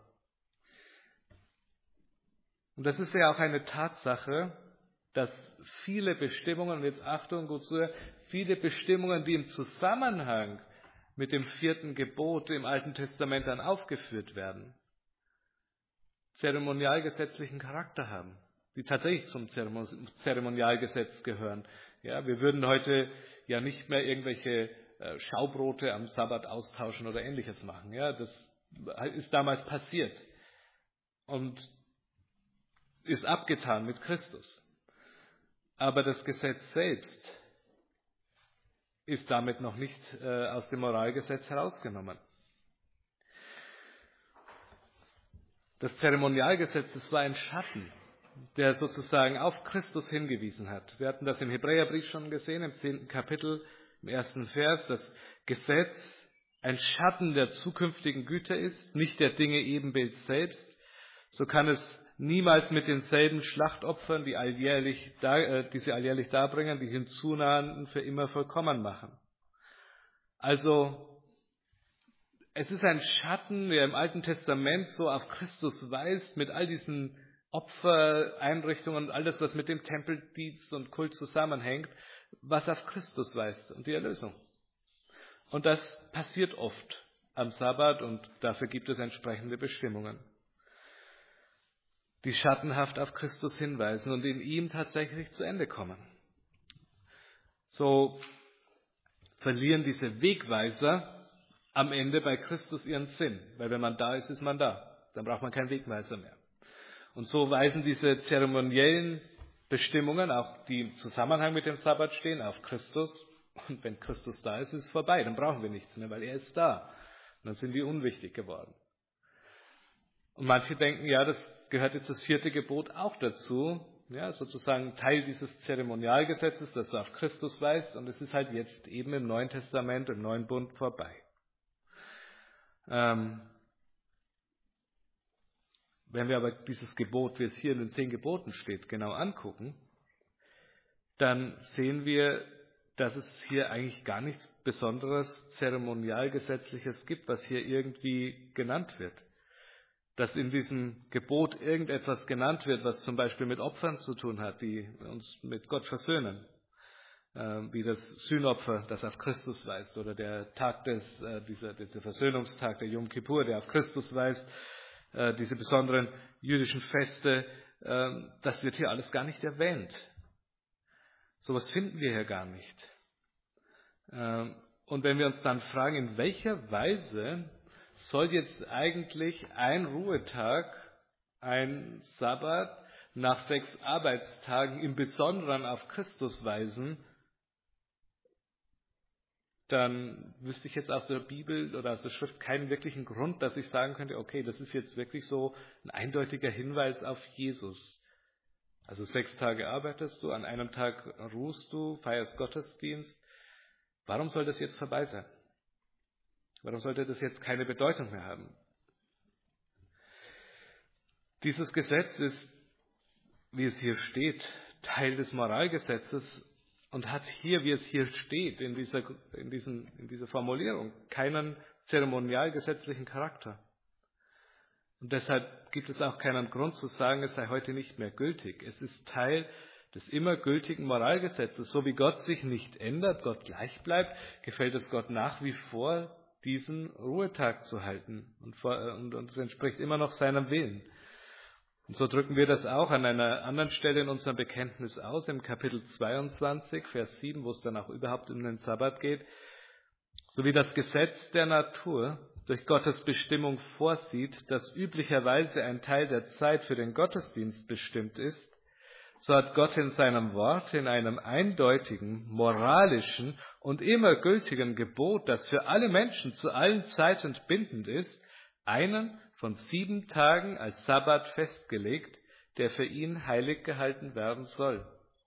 Und das ist ja auch eine Tatsache, dass viele Bestimmungen, und jetzt Achtung, gut zuhören, viele Bestimmungen, die im Zusammenhang mit dem vierten Gebot im Alten Testament dann aufgeführt werden, zeremonialgesetzlichen Charakter haben, die tatsächlich zum Zeremonialgesetz gehören. Ja, wir würden heute ja nicht mehr irgendwelche äh, Schaubrote am Sabbat austauschen oder Ähnliches machen. Ja, das ist damals passiert und ist abgetan mit Christus. Aber das Gesetz selbst ist damit noch nicht äh, aus dem Moralgesetz herausgenommen. Das Zeremonialgesetz, das war ein Schatten, der sozusagen auf Christus hingewiesen hat. Wir hatten das im Hebräerbrief schon gesehen, im zehnten Kapitel, im ersten Vers. Das Gesetz ein Schatten der zukünftigen Güter ist, nicht der Dinge Ebenbild selbst. So kann es niemals mit denselben Schlachtopfern, die alljährlich, die sie alljährlich darbringen, die Hinzunahenden für immer vollkommen machen. Also, es ist ein Schatten, der im Alten Testament so auf Christus weist, mit all diesen Opfereinrichtungen und all das, was mit dem Tempeldienst und Kult zusammenhängt, was auf Christus weist und die Erlösung. Und das passiert oft am Sabbat und dafür gibt es entsprechende Bestimmungen, die schattenhaft auf Christus hinweisen und in ihm tatsächlich zu Ende kommen. So verlieren diese Wegweiser am Ende bei Christus ihren Sinn, weil wenn man da ist, ist man da. Dann braucht man keinen Wegweiser mehr. Und so weisen diese zeremoniellen Bestimmungen, auch die im Zusammenhang mit dem Sabbat stehen, auf Christus. Und wenn Christus da ist, ist es vorbei. Dann brauchen wir nichts mehr, weil er ist da. Und dann sind die unwichtig geworden. Und manche denken, ja, das gehört jetzt das vierte Gebot auch dazu. Ja, sozusagen Teil dieses Zeremonialgesetzes, das auf Christus weist. Und es ist halt jetzt eben im Neuen Testament, im Neuen Bund vorbei. Ähm, wenn wir aber dieses Gebot, wie es hier in den zehn Geboten steht, genau angucken, dann sehen wir, dass es hier eigentlich gar nichts Besonderes Zeremonialgesetzliches gibt, was hier irgendwie genannt wird. Dass in diesem Gebot irgendetwas genannt wird, was zum Beispiel mit Opfern zu tun hat, die uns mit Gott versöhnen. Wie das Sühnopfer, das auf Christus weist, oder der Tag des, dieser, dieser Versöhnungstag, der Yom Kippur, der auf Christus weist, diese besonderen jüdischen Feste, das wird hier alles gar nicht erwähnt. Sowas finden wir hier gar nicht. Und wenn wir uns dann fragen, in welcher Weise soll jetzt eigentlich ein Ruhetag, ein Sabbat nach sechs Arbeitstagen im Besonderen auf Christus weisen, dann wüsste ich jetzt aus der Bibel oder aus der Schrift keinen wirklichen Grund, dass ich sagen könnte, okay, das ist jetzt wirklich so ein eindeutiger Hinweis auf Jesus. Also sechs Tage arbeitest du, an einem Tag ruhst du, feierst Gottesdienst. Warum soll das jetzt vorbei sein? Warum sollte das jetzt keine Bedeutung mehr haben? Dieses Gesetz ist, wie es hier steht, Teil des Moralgesetzes und hat hier, wie es hier steht, in dieser, in diesen, in dieser Formulierung, keinen zeremonialgesetzlichen Charakter. Und deshalb gibt es auch keinen Grund zu sagen, es sei heute nicht mehr gültig. Es ist Teil des immer gültigen Moralgesetzes. So wie Gott sich nicht ändert, Gott gleich bleibt, gefällt es Gott nach wie vor, diesen Ruhetag zu halten. Und, und, und es entspricht immer noch seinem Willen. Und so drücken wir das auch an einer anderen Stelle in unserem Bekenntnis aus, im Kapitel zweiundzwanzig, Vers sieben, wo es dann auch überhaupt um den Sabbat geht. So wie das Gesetz der Natur durch Gottes Bestimmung vorsieht, dass üblicherweise ein Teil der Zeit für den Gottesdienst bestimmt ist, so hat Gott in seinem Wort, in einem eindeutigen, moralischen und immer gültigen Gebot, das für alle Menschen zu allen Zeiten bindend ist, einen von sieben Tagen als Sabbat festgelegt, der für ihn heilig gehalten werden soll.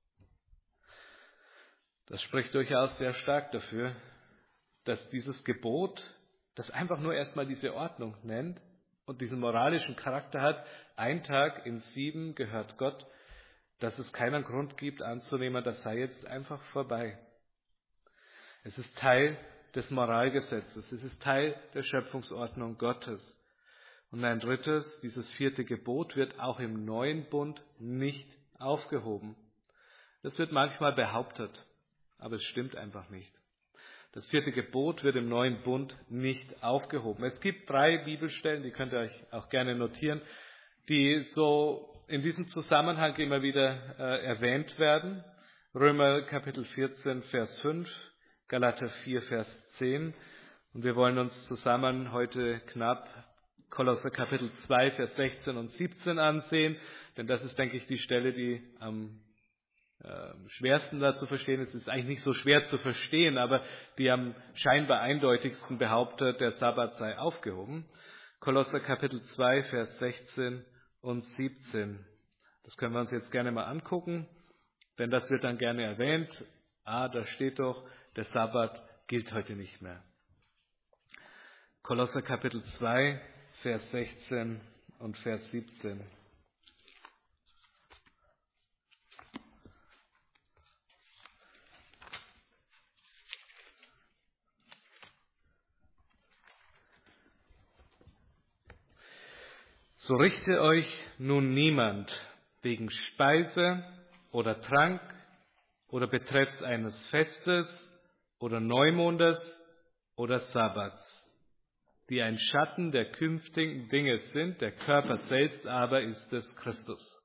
Das spricht durchaus sehr stark dafür, dass dieses Gebot, das einfach nur erstmal diese Ordnung nennt und diesen moralischen Charakter hat, ein Tag in sieben gehört Gott, dass es keinen Grund gibt anzunehmen, das sei jetzt einfach vorbei. Es ist Teil des Moralgesetzes, es ist Teil der Schöpfungsordnung Gottes. Und ein drittes, dieses vierte Gebot wird auch im neuen Bund nicht aufgehoben. Das wird manchmal behauptet, aber es stimmt einfach nicht. Das vierte Gebot wird im neuen Bund nicht aufgehoben. Es gibt drei Bibelstellen, die könnt ihr euch auch gerne notieren, die so in diesem Zusammenhang immer wieder äh, erwähnt werden. Römer Kapitel vierzehn, Vers fünf, Galater vier, Vers zehn. Und wir wollen uns zusammen heute knapp Kolosser Kapitel zwei, Vers sechzehn und siebzehn ansehen, denn das ist, denke ich, die Stelle, die am äh, schwersten da zu verstehen ist. Es ist eigentlich nicht so schwer zu verstehen, aber die am scheinbar eindeutigsten behauptet, der Sabbat sei aufgehoben. Kolosser Kapitel zwei, Vers sechzehn und siebzehn. Das können wir uns jetzt gerne mal angucken, denn das wird dann gerne erwähnt. Ah, da steht doch, der Sabbat gilt heute nicht mehr. Kolosser Kapitel zwei, Vers sechzehn und Vers siebzehn. So richte euch nun niemand wegen Speise oder Trank oder betreffs eines Festes oder Neumondes oder Sabbats, die ein Schatten der künftigen Dinge sind, der Körper selbst aber ist des Christus.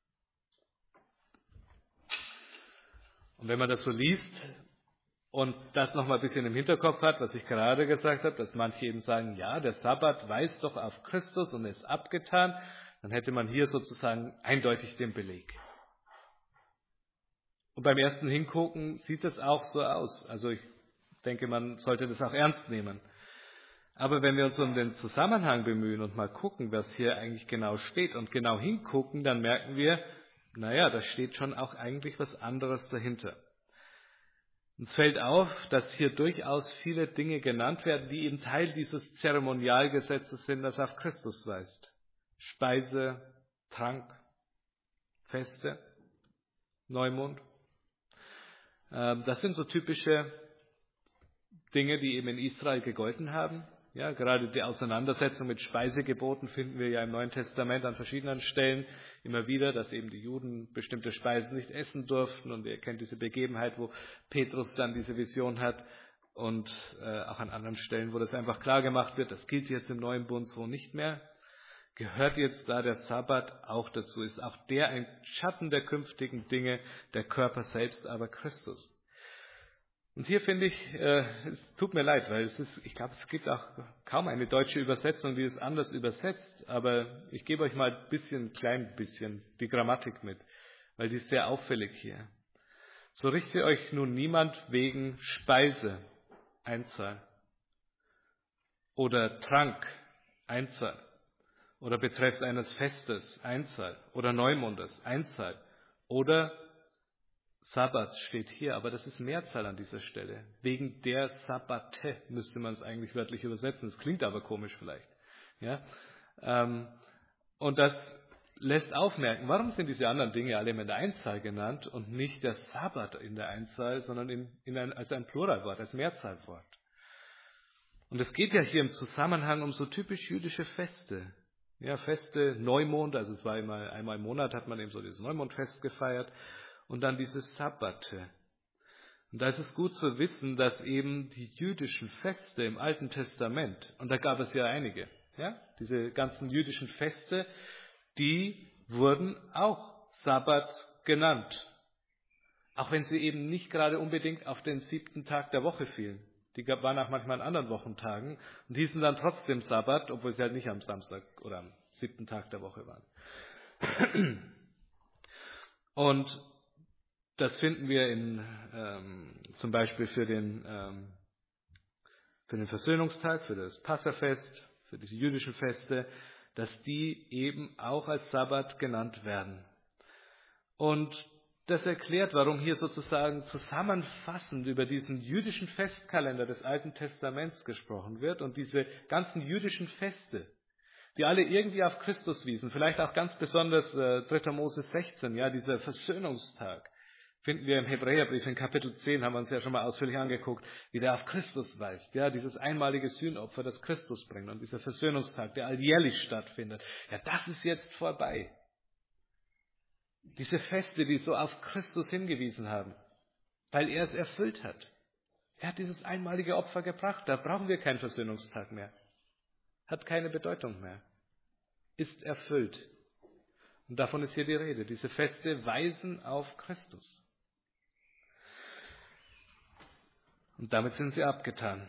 Und wenn man das so liest und das nochmal ein bisschen im Hinterkopf hat, was ich gerade gesagt habe, dass manche eben sagen, ja, der Sabbat weist doch auf Christus und ist abgetan, dann hätte man hier sozusagen eindeutig den Beleg. Und beim ersten Hingucken sieht es auch so aus. Also ich denke, man sollte das auch ernst nehmen. Aber wenn wir uns um den Zusammenhang bemühen und mal gucken, was hier eigentlich genau steht und genau hingucken, dann merken wir, naja, da steht schon auch eigentlich was anderes dahinter. Uns fällt auf, dass hier durchaus viele Dinge genannt werden, die eben Teil dieses Zeremonialgesetzes sind, das auf Christus weist. Speise, Trank, Feste, Neumond. Das sind so typische Dinge, die eben in Israel gegolten haben. Ja, gerade die Auseinandersetzung mit Speisegeboten finden wir ja im Neuen Testament an verschiedenen Stellen immer wieder, dass eben die Juden bestimmte Speisen nicht essen durften. Und ihr kennt diese Begebenheit, wo Petrus dann diese Vision hat und äh, auch an anderen Stellen, wo das einfach klar gemacht wird, das gilt jetzt im neuen Bund so nicht mehr. Gehört jetzt da der Sabbat auch dazu? Ist auch der ein Schatten der künftigen Dinge, der Körper selbst aber Christus? Und hier finde ich, äh, es tut mir leid, weil es ist, ich glaube, es gibt auch kaum eine deutsche Übersetzung, die es anders übersetzt, aber ich gebe euch mal ein bisschen, ein klein bisschen die Grammatik mit, weil die ist sehr auffällig hier. So richte euch nun niemand wegen Speise, Einzahl, oder Trank, Einzahl, oder betreffs eines Festes, Einzahl, oder Neumondes, Einzahl, oder Sabbat steht hier, aber das ist Mehrzahl an dieser Stelle. Wegen der Sabbate müsste man es eigentlich wörtlich übersetzen. Das klingt aber komisch vielleicht. Ja? Ähm, und das lässt aufmerken, warum sind diese anderen Dinge alle in der Einzahl genannt und nicht der Sabbat in der Einzahl, sondern in, in ein, als ein Pluralwort, als Mehrzahlwort. Und es geht ja hier im Zusammenhang um so typisch jüdische Feste. Ja, Feste, Neumond, also es war immer einmal im Monat, hat man eben so dieses Neumondfest gefeiert. Und dann diese Sabbate. Und da ist es gut zu wissen, dass eben die jüdischen Feste im Alten Testament, und da gab es ja einige, ja, diese ganzen jüdischen Feste, die wurden auch Sabbat genannt. Auch wenn sie eben nicht gerade unbedingt auf den siebten Tag der Woche fielen. Die waren auch manchmal an anderen Wochentagen und hießen dann trotzdem Sabbat, obwohl sie halt nicht am Samstag oder am siebten Tag der Woche waren. Und das finden wir in, ähm, zum Beispiel für den, ähm, für den Versöhnungstag, für das Passafest, für diese jüdischen Feste, dass die eben auch als Sabbat genannt werden. Und das erklärt, warum hier sozusagen zusammenfassend über diesen jüdischen Festkalender des Alten Testaments gesprochen wird und diese ganzen jüdischen Feste, die alle irgendwie auf Christus wiesen, vielleicht auch ganz besonders äh, dritter Mose sechzehn, ja, dieser Versöhnungstag. Finden wir im Hebräerbrief in Kapitel zehn, haben wir uns ja schon mal ausführlich angeguckt, wie der auf Christus weist. Ja, dieses einmalige Sühnopfer, das Christus bringt und dieser Versöhnungstag, der alljährlich stattfindet. Ja, das ist jetzt vorbei. Diese Feste, die so auf Christus hingewiesen haben, weil er es erfüllt hat. Er hat dieses einmalige Opfer gebracht, da brauchen wir keinen Versöhnungstag mehr. Hat keine Bedeutung mehr. Ist erfüllt. Und davon ist hier die Rede. Diese Feste weisen auf Christus. Und damit sind sie abgetan.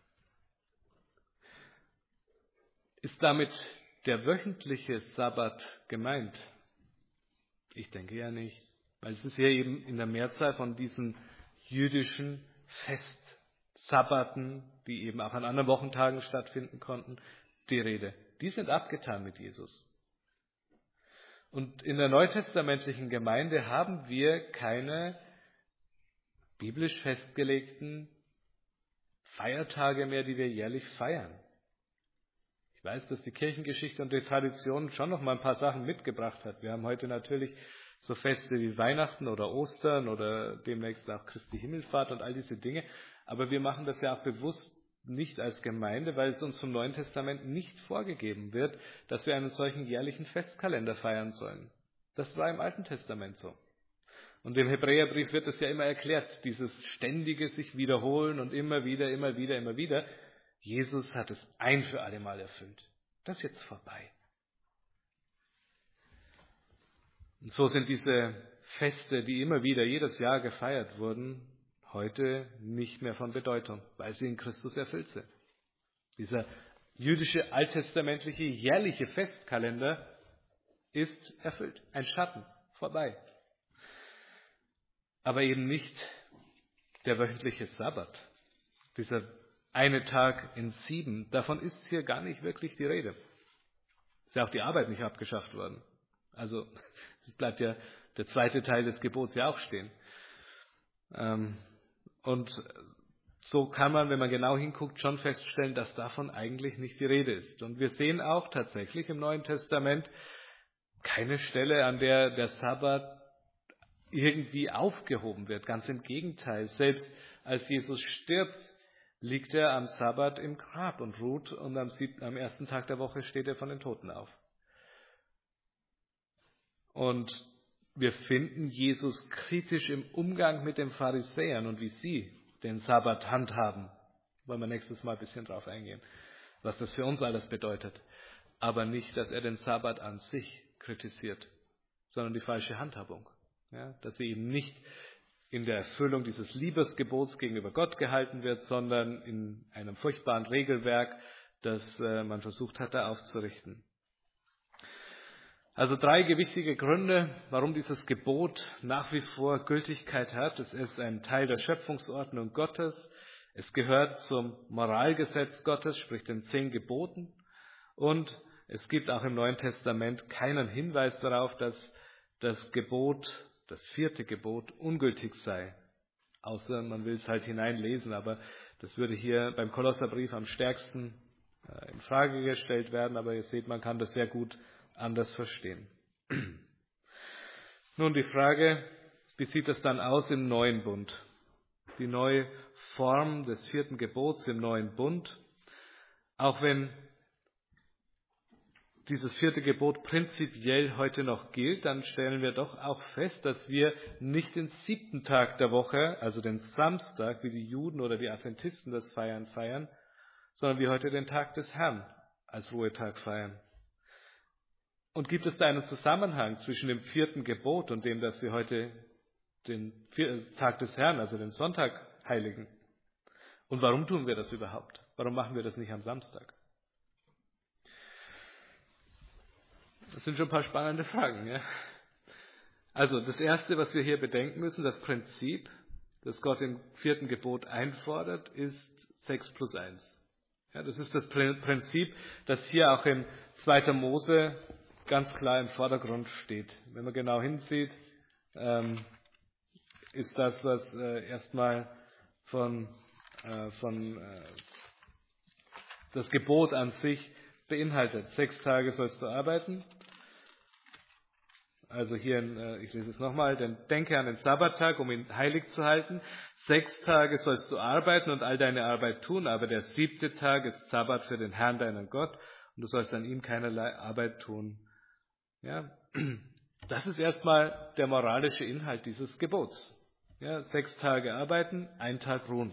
Ist damit der wöchentliche Sabbat gemeint? Ich denke ja nicht, weil es ist hier eben in der Mehrzahl von diesen jüdischen Festsabbaten, die eben auch an anderen Wochentagen stattfinden konnten, die Rede. Die sind abgetan mit Jesus. Und in der neutestamentlichen Gemeinde haben wir keine biblisch festgelegten Feiertage mehr, die wir jährlich feiern. Ich weiß, dass die Kirchengeschichte und die Tradition schon noch mal ein paar Sachen mitgebracht hat. Wir haben heute natürlich so Feste wie Weihnachten oder Ostern oder demnächst auch Christi Himmelfahrt und all diese Dinge. Aber wir machen das ja auch bewusst nicht als Gemeinde, weil es uns vom Neuen Testament nicht vorgegeben wird, dass wir einen solchen jährlichen Festkalender feiern sollen. Das war im Alten Testament so. Und im Hebräerbrief wird es ja immer erklärt, dieses ständige sich wiederholen und immer wieder, immer wieder, immer wieder. Jesus hat es ein für alle Mal erfüllt. Das ist jetzt vorbei. Und so sind diese Feste, die immer wieder jedes Jahr gefeiert wurden, heute nicht mehr von Bedeutung, weil sie in Christus erfüllt sind. Dieser jüdische alttestamentliche jährliche Festkalender ist erfüllt. Ein Schatten, vorbei. Aber eben nicht der wöchentliche Sabbat. Dieser eine Tag in sieben, davon ist hier gar nicht wirklich die Rede. Ist ja auch die Arbeit nicht abgeschafft worden. Also es bleibt ja der zweite Teil des Gebots ja auch stehen. Und so kann man, wenn man genau hinguckt, schon feststellen, dass davon eigentlich nicht die Rede ist. Und wir sehen auch tatsächlich im Neuen Testament keine Stelle, an der der Sabbat irgendwie aufgehoben wird. Ganz im Gegenteil. Selbst als Jesus stirbt, liegt er am Sabbat im Grab und ruht und am, sieb- am ersten Tag der Woche steht er von den Toten auf. Und wir finden Jesus kritisch im Umgang mit den Pharisäern und wie sie den Sabbat handhaben. Wollen wir nächstes Mal ein bisschen drauf eingehen, was das für uns alles bedeutet. Aber nicht, dass er den Sabbat an sich kritisiert, sondern die falsche Handhabung. Ja, dass sie eben nicht in der Erfüllung dieses Liebesgebots gegenüber Gott gehalten wird, sondern in einem furchtbaren Regelwerk, das äh, man versucht hatte aufzurichten. Also drei gewichtige Gründe, warum dieses Gebot nach wie vor Gültigkeit hat. Es ist ein Teil der Schöpfungsordnung Gottes. Es gehört zum Moralgesetz Gottes, sprich den zehn Geboten. Und es gibt auch im Neuen Testament keinen Hinweis darauf, dass das Gebot, das vierte Gebot, ungültig sei. Außer man will es halt hineinlesen, aber das würde hier beim Kolosserbrief am stärksten äh, in Frage gestellt werden. Aber ihr seht, man kann das sehr gut anders verstehen. Nun die Frage, wie sieht es dann aus im neuen Bund? Die neue Form des vierten Gebots im neuen Bund. Auch wenn dieses vierte Gebot prinzipiell heute noch gilt, dann stellen wir doch auch fest, dass wir nicht den siebten Tag der Woche, also den Samstag, wie die Juden oder die Adventisten das feiern, feiern, sondern wir heute den Tag des Herrn als Ruhetag feiern. Und gibt es da einen Zusammenhang zwischen dem vierten Gebot und dem, dass wir heute den Tag des Herrn, also den Sonntag, heiligen? Und warum tun wir das überhaupt? Warum machen wir das nicht am Samstag? Das sind schon ein paar spannende Fragen. Ja? Also das Erste, was wir hier bedenken müssen, das Prinzip, das Gott im vierten Gebot einfordert, ist sechs plus eins. Ja, das ist das Prinzip, das hier auch in zweiter Mose ganz klar im Vordergrund steht. Wenn man genau hinsieht, ähm, ist das, was äh, erstmal von, äh, von äh, das Gebot an sich beinhaltet. Sechs Tage sollst du arbeiten. Also hier, in, äh, ich lese es nochmal, denn denke an den Sabbattag, um ihn heilig zu halten. Sechs Tage sollst du arbeiten und all deine Arbeit tun, aber der siebte Tag ist Sabbat für den Herrn, deinen Gott, und du sollst an ihm keinerlei Arbeit tun. Ja, das ist erstmal der moralische Inhalt dieses Gebots. Ja, sechs Tage arbeiten, ein Tag ruhen.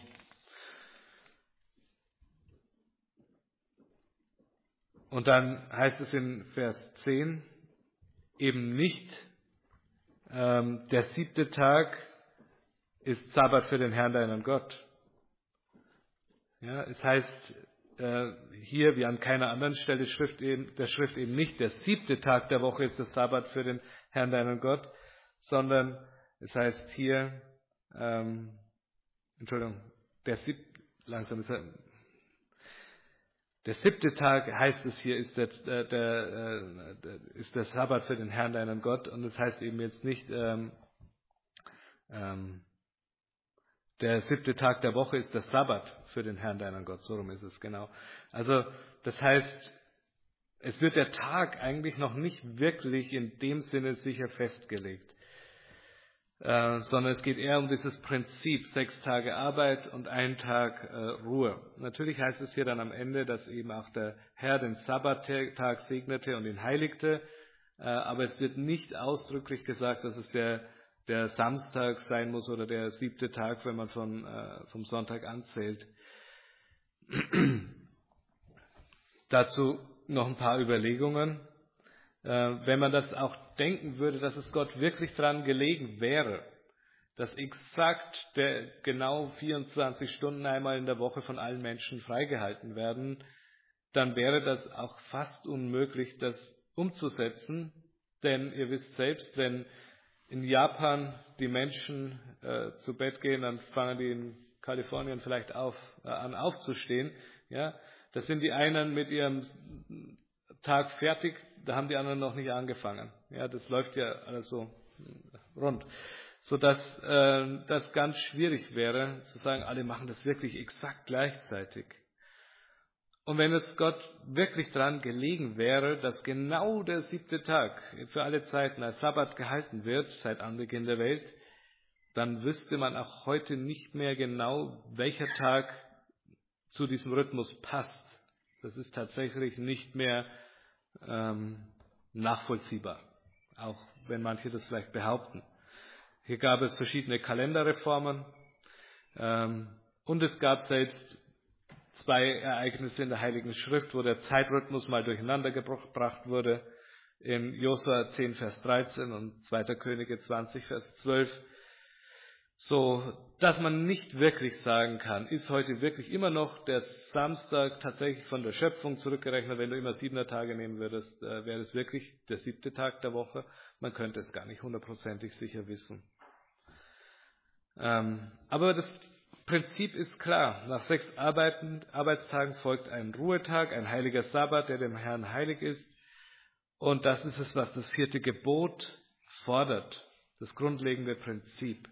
Und dann heißt es in Vers zehn, eben nicht ähm, der siebte Tag ist Sabbat für den Herrn, deinen Gott. Ja, es heißt äh, hier, wie an keiner anderen Stelle Schrift eben, der Schrift eben nicht, der siebte Tag der Woche ist der Sabbat für den Herrn, deinen Gott, sondern es heißt hier, ähm, Entschuldigung, der siebte, langsam ist er, der siebte Tag heißt es hier, ist der, der, der, der, ist der Sabbat für den Herrn, deinen Gott, und es heißt eben jetzt nicht, ähm, ähm, der siebte Tag der Woche ist der Sabbat für den Herrn, deinen Gott. So rum ist es genau. Also das heißt, es wird der Tag eigentlich noch nicht wirklich in dem Sinne sicher festgelegt, äh, sondern es geht eher um dieses Prinzip, sechs Tage Arbeit und ein Tag äh, Ruhe. Natürlich heißt es hier dann am Ende, dass eben auch der Herr den Sabbattag segnete und ihn heiligte, äh, aber es wird nicht ausdrücklich gesagt, dass es der der Samstag sein muss oder der siebte Tag, wenn man von, äh, vom Sonntag anzählt. Dazu noch ein paar Überlegungen. Äh, wenn man das auch denken würde, dass es Gott wirklich daran gelegen wäre, dass exakt der genau vierundzwanzig Stunden einmal in der Woche von allen Menschen freigehalten werden, dann wäre das auch fast unmöglich, das umzusetzen. Denn ihr wisst selbst, wenn in Japan die Menschen äh, zu Bett gehen, dann fangen die in Kalifornien vielleicht auf, äh, an aufzustehen. Ja, das sind die einen mit ihrem Tag fertig, da haben die anderen noch nicht angefangen. Ja, das läuft ja alles so rund, sodass äh, das ganz schwierig wäre, zu sagen, alle machen das wirklich exakt gleichzeitig. Und wenn es Gott wirklich daran gelegen wäre, dass genau der siebte Tag für alle Zeiten als Sabbat gehalten wird, seit Anbeginn der Welt, dann wüsste man auch heute nicht mehr genau, welcher Tag zu diesem Rhythmus passt. Das ist tatsächlich nicht mehr ähm, nachvollziehbar, auch wenn manche das vielleicht behaupten. Hier gab es verschiedene Kalenderreformen ähm, und es gab selbst zwei Ereignisse in der Heiligen Schrift, wo der Zeitrhythmus mal durcheinander gebracht wurde, in Josua zehn, Vers dreizehn und zweiter Könige zwanzig, Vers zwölf, so dass man nicht wirklich sagen kann, ist heute wirklich immer noch der Samstag tatsächlich von der Schöpfung zurückgerechnet, wenn du immer siebener Tage nehmen würdest, äh, wäre es wirklich der siebte Tag der Woche. Man könnte es gar nicht hundertprozentig sicher wissen. Ähm, aber das Prinzip ist klar. Nach sechs Arbeiten, Arbeitstagen folgt ein Ruhetag, ein heiliger Sabbat, der dem Herrn heilig ist. Und das ist es, was das vierte Gebot fordert. Das grundlegende Prinzip.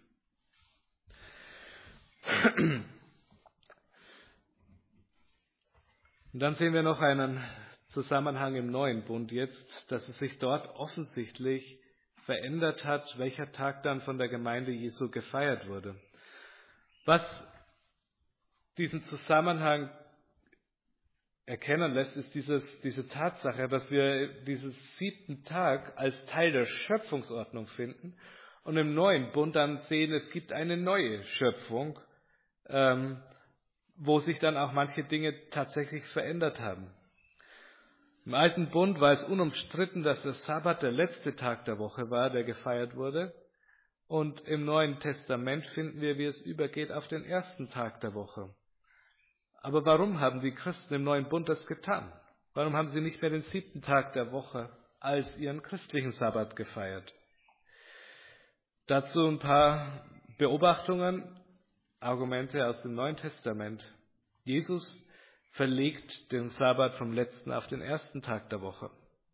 Und dann sehen wir noch einen Zusammenhang im Neuen Bund jetzt, dass es sich dort offensichtlich verändert hat, welcher Tag dann von der Gemeinde Jesu gefeiert wurde. Was diesen Zusammenhang erkennen lässt, ist dieses, diese Tatsache, dass wir diesen siebten Tag als Teil der Schöpfungsordnung finden und im Neuen Bund dann sehen, es gibt eine neue Schöpfung, ähm, wo sich dann auch manche Dinge tatsächlich verändert haben. Im Alten Bund war es unumstritten, dass der Sabbat der letzte Tag der Woche war, der gefeiert wurde. Und im Neuen Testament finden wir, wie es übergeht auf den ersten Tag der Woche. Aber warum haben die Christen im Neuen Bund das getan? Warum haben sie nicht mehr den siebten Tag der Woche als ihren christlichen Sabbat gefeiert? Dazu ein paar Beobachtungen, Argumente aus dem Neuen Testament. Jesus verlegt den Sabbat vom letzten auf den ersten Tag der Woche.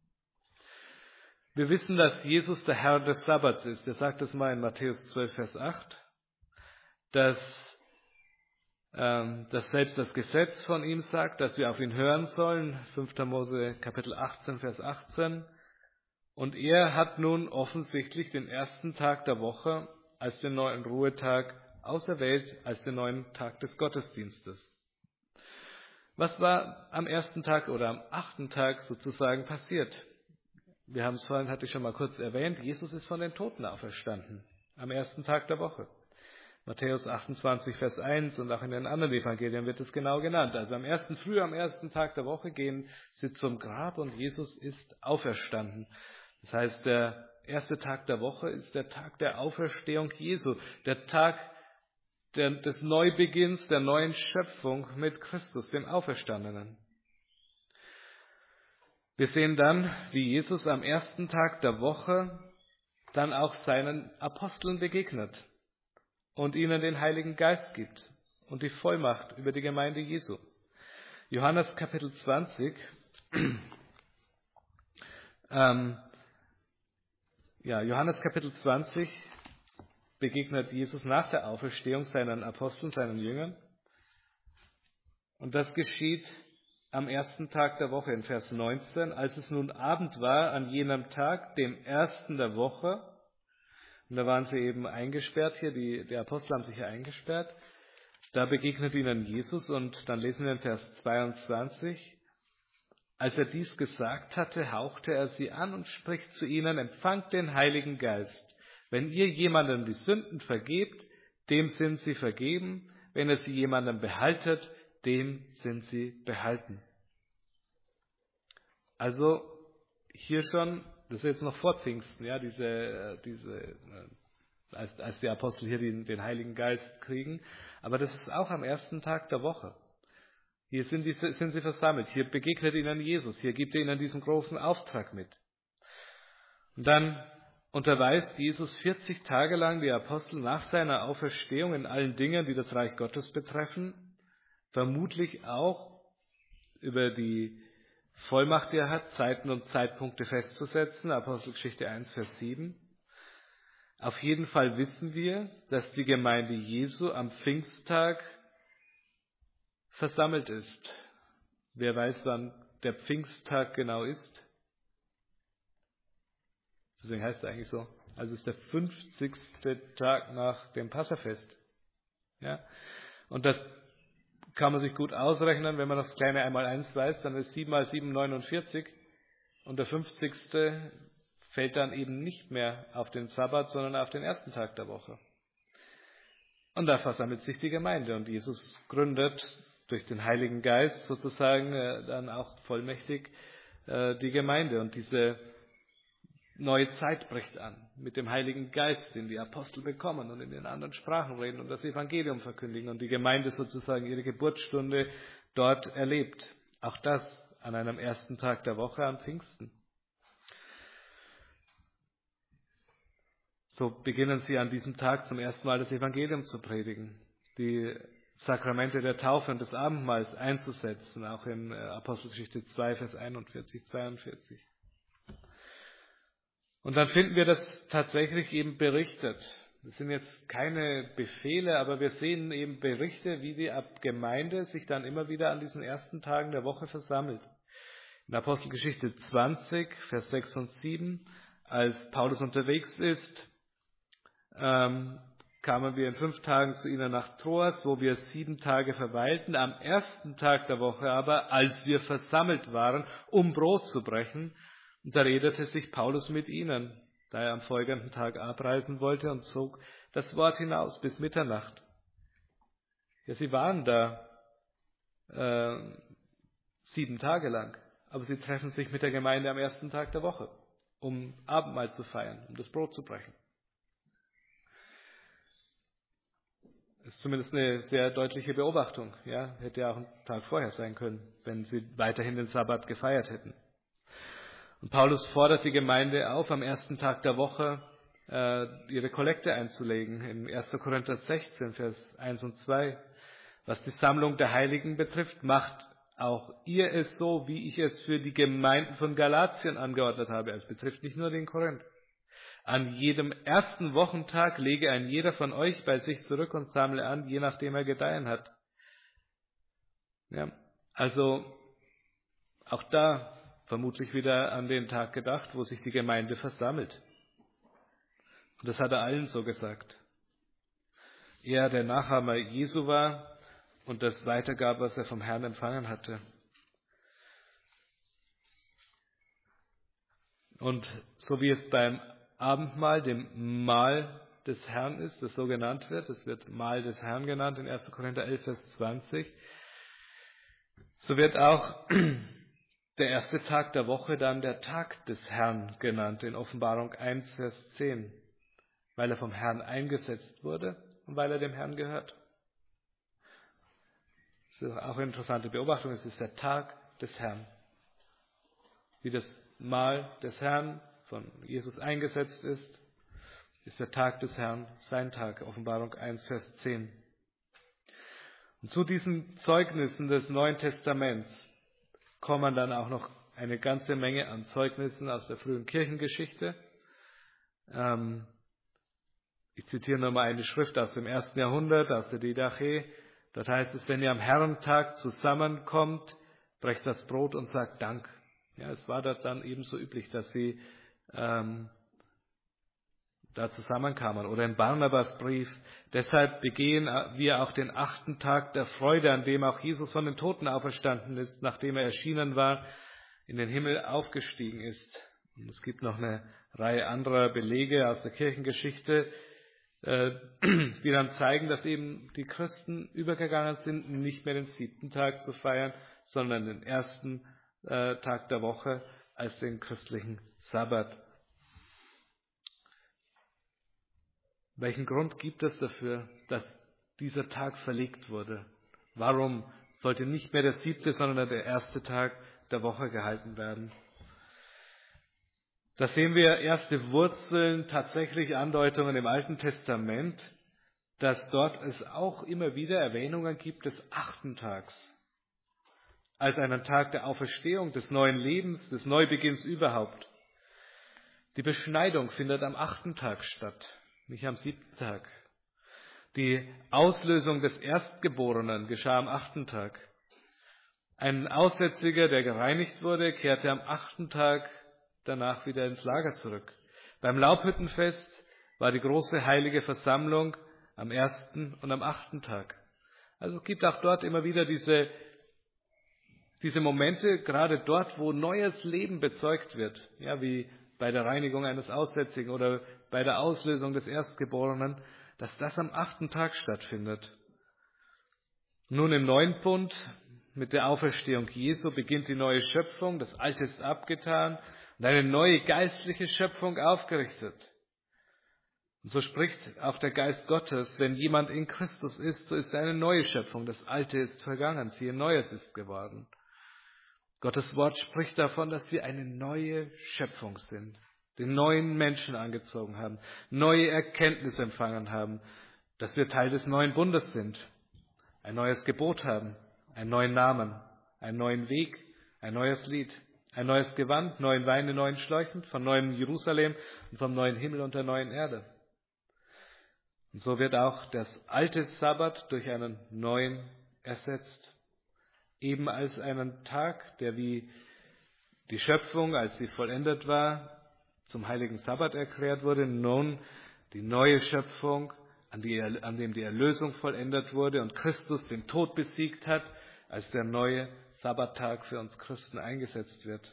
Wir wissen, dass Jesus der Herr des Sabbats ist. Er sagt es mal in Matthäus zwölf, Vers acht, dass, ähm, dass selbst das Gesetz von ihm sagt, dass wir auf ihn hören sollen. fünfter Mose Kapitel achtzehn, Vers achtzehn. Und er hat nun offensichtlich den ersten Tag der Woche als den neuen Ruhetag auserwählt, als den neuen Tag des Gottesdienstes. Was war am ersten Tag oder am achten Tag sozusagen passiert? Wir haben es vorhin, hatte ich schon mal kurz erwähnt, Jesus ist von den Toten auferstanden, am ersten Tag der Woche. Matthäus achtundzwanzig, Vers eins und auch in den anderen Evangelien wird es genau genannt. Also am ersten Früh, am ersten Tag der Woche gehen sie zum Grab und Jesus ist auferstanden. Das heißt, der erste Tag der Woche ist der Tag der Auferstehung Jesu, der Tag der, des Neubeginns, der neuen Schöpfung mit Christus, dem Auferstandenen. Wir sehen dann, wie Jesus am ersten Tag der Woche dann auch seinen Aposteln begegnet und ihnen den Heiligen Geist gibt und die Vollmacht über die Gemeinde Jesu. Johannes Kapitel zwanzig, ähm, ja, Johannes Kapitel zwanzig begegnet Jesus nach der Auferstehung seinen Aposteln, seinen Jüngern. Und das geschieht am ersten Tag der Woche in Vers neunzehn, als es nun Abend war an jenem Tag, dem ersten der Woche. Und da waren sie eben eingesperrt hier, die, die Apostel haben sich hier eingesperrt. Da begegnet ihnen Jesus und dann lesen wir in Vers zweiundzwanzig, als er dies gesagt hatte, hauchte er sie an und spricht zu ihnen, empfangt den Heiligen Geist. Wenn ihr jemandem die Sünden vergebt, dem sind sie vergeben. Wenn ihr sie jemandem behaltet, dem sind sie behalten. Also hier schon, das ist jetzt noch vor Pfingsten, ja, diese, diese, als, als die Apostel hier den, den Heiligen Geist kriegen, aber das ist auch am ersten Tag der Woche. Hier sind, die, sind sie versammelt, hier begegnet ihnen Jesus, hier gibt er ihnen diesen großen Auftrag mit. Und dann unterweist Jesus vierzig Tage lang die Apostel nach seiner Auferstehung in allen Dingen, die das Reich Gottes betreffen, vermutlich auch über die Vollmacht, die er hat, Zeiten und Zeitpunkte festzusetzen, Apostelgeschichte eins, Vers sieben. Auf jeden Fall wissen wir, dass die Gemeinde Jesu am Pfingsttag versammelt ist. Wer weiß, wann der Pfingsttag genau ist? Deswegen heißt es eigentlich so. Also es ist der fünfzigste Tag nach dem Passafest. Ja? Und das kann man sich gut ausrechnen, wenn man das kleine einmal eins weiß, dann ist sieben mal sieben neunundvierzig und der fünfzigste fällt dann eben nicht mehr auf den Sabbat, sondern auf den ersten Tag der Woche. Und da versammelt sich die Gemeinde und Jesus gründet durch den Heiligen Geist sozusagen dann auch vollmächtig die Gemeinde. Und diese neue Zeit bricht an mit dem Heiligen Geist, den die Apostel bekommen und in den anderen Sprachen reden und das Evangelium verkündigen und die Gemeinde sozusagen ihre Geburtsstunde dort erlebt. Auch das an einem ersten Tag der Woche am Pfingsten. So beginnen sie an diesem Tag zum ersten Mal das Evangelium zu predigen, die Sakramente der Taufe und des Abendmahls einzusetzen, auch in Apostelgeschichte zwei, Vers einundvierzig, zweiundvierzig. Und dann finden wir das tatsächlich eben berichtet. Das sind jetzt keine Befehle, aber wir sehen eben Berichte, wie die Gemeinde sich dann immer wieder an diesen ersten Tagen der Woche versammelt. In Apostelgeschichte zwanzig, Vers sechs und sieben, als Paulus unterwegs ist, ähm, kamen wir in fünf Tagen zu ihnen nach Troas, wo wir sieben Tage verweilten. Am ersten Tag der Woche aber, als wir versammelt waren, um Brot zu brechen, da redete sich Paulus mit ihnen, da er am folgenden Tag abreisen wollte und zog das Wort hinaus bis Mitternacht. Ja, sie waren da äh, sieben Tage lang, aber sie treffen sich mit der Gemeinde am ersten Tag der Woche, um Abendmahl zu feiern, um das Brot zu brechen. Das ist zumindest eine sehr deutliche Beobachtung. Ja, hätte ja auch ein Tag vorher sein können, wenn sie weiterhin den Sabbat gefeiert hätten. Und Paulus fordert die Gemeinde auf, am ersten Tag der Woche äh, ihre Kollekte einzulegen. In erster Korinther sechzehn, Vers eins und zwei. Was die Sammlung der Heiligen betrifft, macht auch ihr es so, wie ich es für die Gemeinden von Galatien angeordnet habe. Es betrifft nicht nur den Korinth. An jedem ersten Wochentag lege ein jeder von euch bei sich zurück und sammle an, je nachdem er gedeihen hat. Ja, also auch da vermutlich wieder an den Tag gedacht, wo sich die Gemeinde versammelt. Und das hat er allen so gesagt. Er, der Nachahmer Jesu war und das weitergab, was er vom Herrn empfangen hatte. Und so wie es beim Abendmahl, dem Mahl des Herrn ist, das so genannt wird, es wird Mahl des Herrn genannt in erster Korinther elf, Vers zwanzig, so wird auch der erste Tag der Woche dann der Tag des Herrn genannt, in Offenbarung eins, Vers zehn, weil er vom Herrn eingesetzt wurde und weil er dem Herrn gehört. Das ist auch eine interessante Beobachtung, es ist der Tag des Herrn. Wie das Mahl des Herrn von Jesus eingesetzt ist, ist der Tag des Herrn sein Tag, Offenbarung eins, Vers zehn. Und zu diesen Zeugnissen des Neuen Testaments kommen dann auch noch eine ganze Menge an Zeugnissen aus der frühen Kirchengeschichte. Ähm, ich zitiere nur mal eine Schrift aus dem ersten Jahrhundert, aus der Didache. Dort heißt es, wenn ihr am Herrentag zusammenkommt, brecht das Brot und sagt Dank. Ja, es war dort dann ebenso üblich, dass sie ähm, da zusammenkamen. Oder in Barnabas Brief, deshalb begehen wir auch den achten Tag der Freude, an dem auch Jesus von den Toten auferstanden ist, nachdem er erschienen war, in den Himmel aufgestiegen ist. Und es gibt noch eine Reihe anderer Belege aus der Kirchengeschichte, die dann zeigen, dass eben die Christen übergegangen sind, nicht mehr den siebten Tag zu feiern, sondern den ersten Tag der Woche als den christlichen Sabbat. Welchen Grund gibt es dafür, dass dieser Tag verlegt wurde? Warum sollte nicht mehr der siebte, sondern der erste Tag der Woche gehalten werden? Da sehen wir erste Wurzeln, tatsächlich Andeutungen im Alten Testament, dass dort es auch immer wieder Erwähnungen gibt des achten Tags, als einen Tag der Auferstehung, des neuen Lebens, des Neubeginns überhaupt. Die Beschneidung findet am achten Tag statt, nicht am siebten Tag. Die Auslösung des Erstgeborenen geschah am achten Tag. Ein Aussätziger, der gereinigt wurde, kehrte am achten Tag danach wieder ins Lager zurück. Beim Laubhüttenfest war die große heilige Versammlung am ersten und am achten Tag. Also es gibt auch dort immer wieder diese, diese Momente, gerade dort, wo neues Leben bezeugt wird, ja, wie bei der Reinigung eines Aussätzigen oder bei der Auslösung des Erstgeborenen, dass das am achten Tag stattfindet. Nun im neuen Bund mit der Auferstehung Jesu beginnt die neue Schöpfung, das Alte ist abgetan und eine neue geistliche Schöpfung aufgerichtet. Und so spricht auch der Geist Gottes, wenn jemand in Christus ist, so ist er eine neue Schöpfung, das Alte ist vergangen, siehe, Neues ist geworden. Gottes Wort spricht davon, dass wir eine neue Schöpfung sind, den neuen Menschen angezogen haben, neue Erkenntnis empfangen haben, dass wir Teil des neuen Bundes sind, ein neues Gebot haben, einen neuen Namen, einen neuen Weg, ein neues Lied, ein neues Gewand, neuen Wein in neuen Schläuchen, von neuem Jerusalem und vom neuen Himmel und der neuen Erde. Und so wird auch das alte Sabbat durch einen neuen ersetzt. Eben als einen Tag, der wie die Schöpfung, als sie vollendet war, zum heiligen Sabbat erklärt wurde, nun die neue Schöpfung, an, die, an dem die Erlösung vollendet wurde und Christus den Tod besiegt hat, als der neue Sabbattag für uns Christen eingesetzt wird.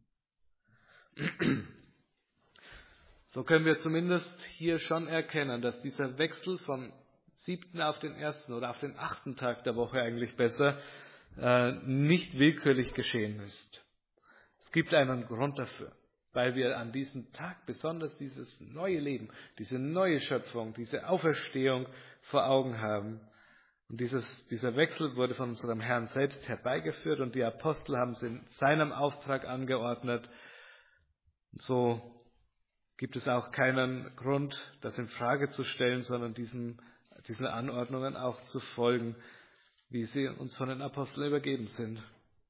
So können wir zumindest hier schon erkennen, dass dieser Wechsel vom siebten auf den ersten oder auf den achten Tag der Woche eigentlich besser nicht willkürlich geschehen ist. Es gibt einen Grund dafür, weil wir an diesem Tag besonders dieses neue Leben, diese neue Schöpfung, diese Auferstehung vor Augen haben. Und dieses, dieser Wechsel wurde von unserem Herrn selbst herbeigeführt und die Apostel haben es in seinem Auftrag angeordnet. Und so gibt es auch keinen Grund, das in Frage zu stellen, sondern diesen, diesen Anordnungen auch zu folgen, wie sie uns von den Aposteln übergeben sind.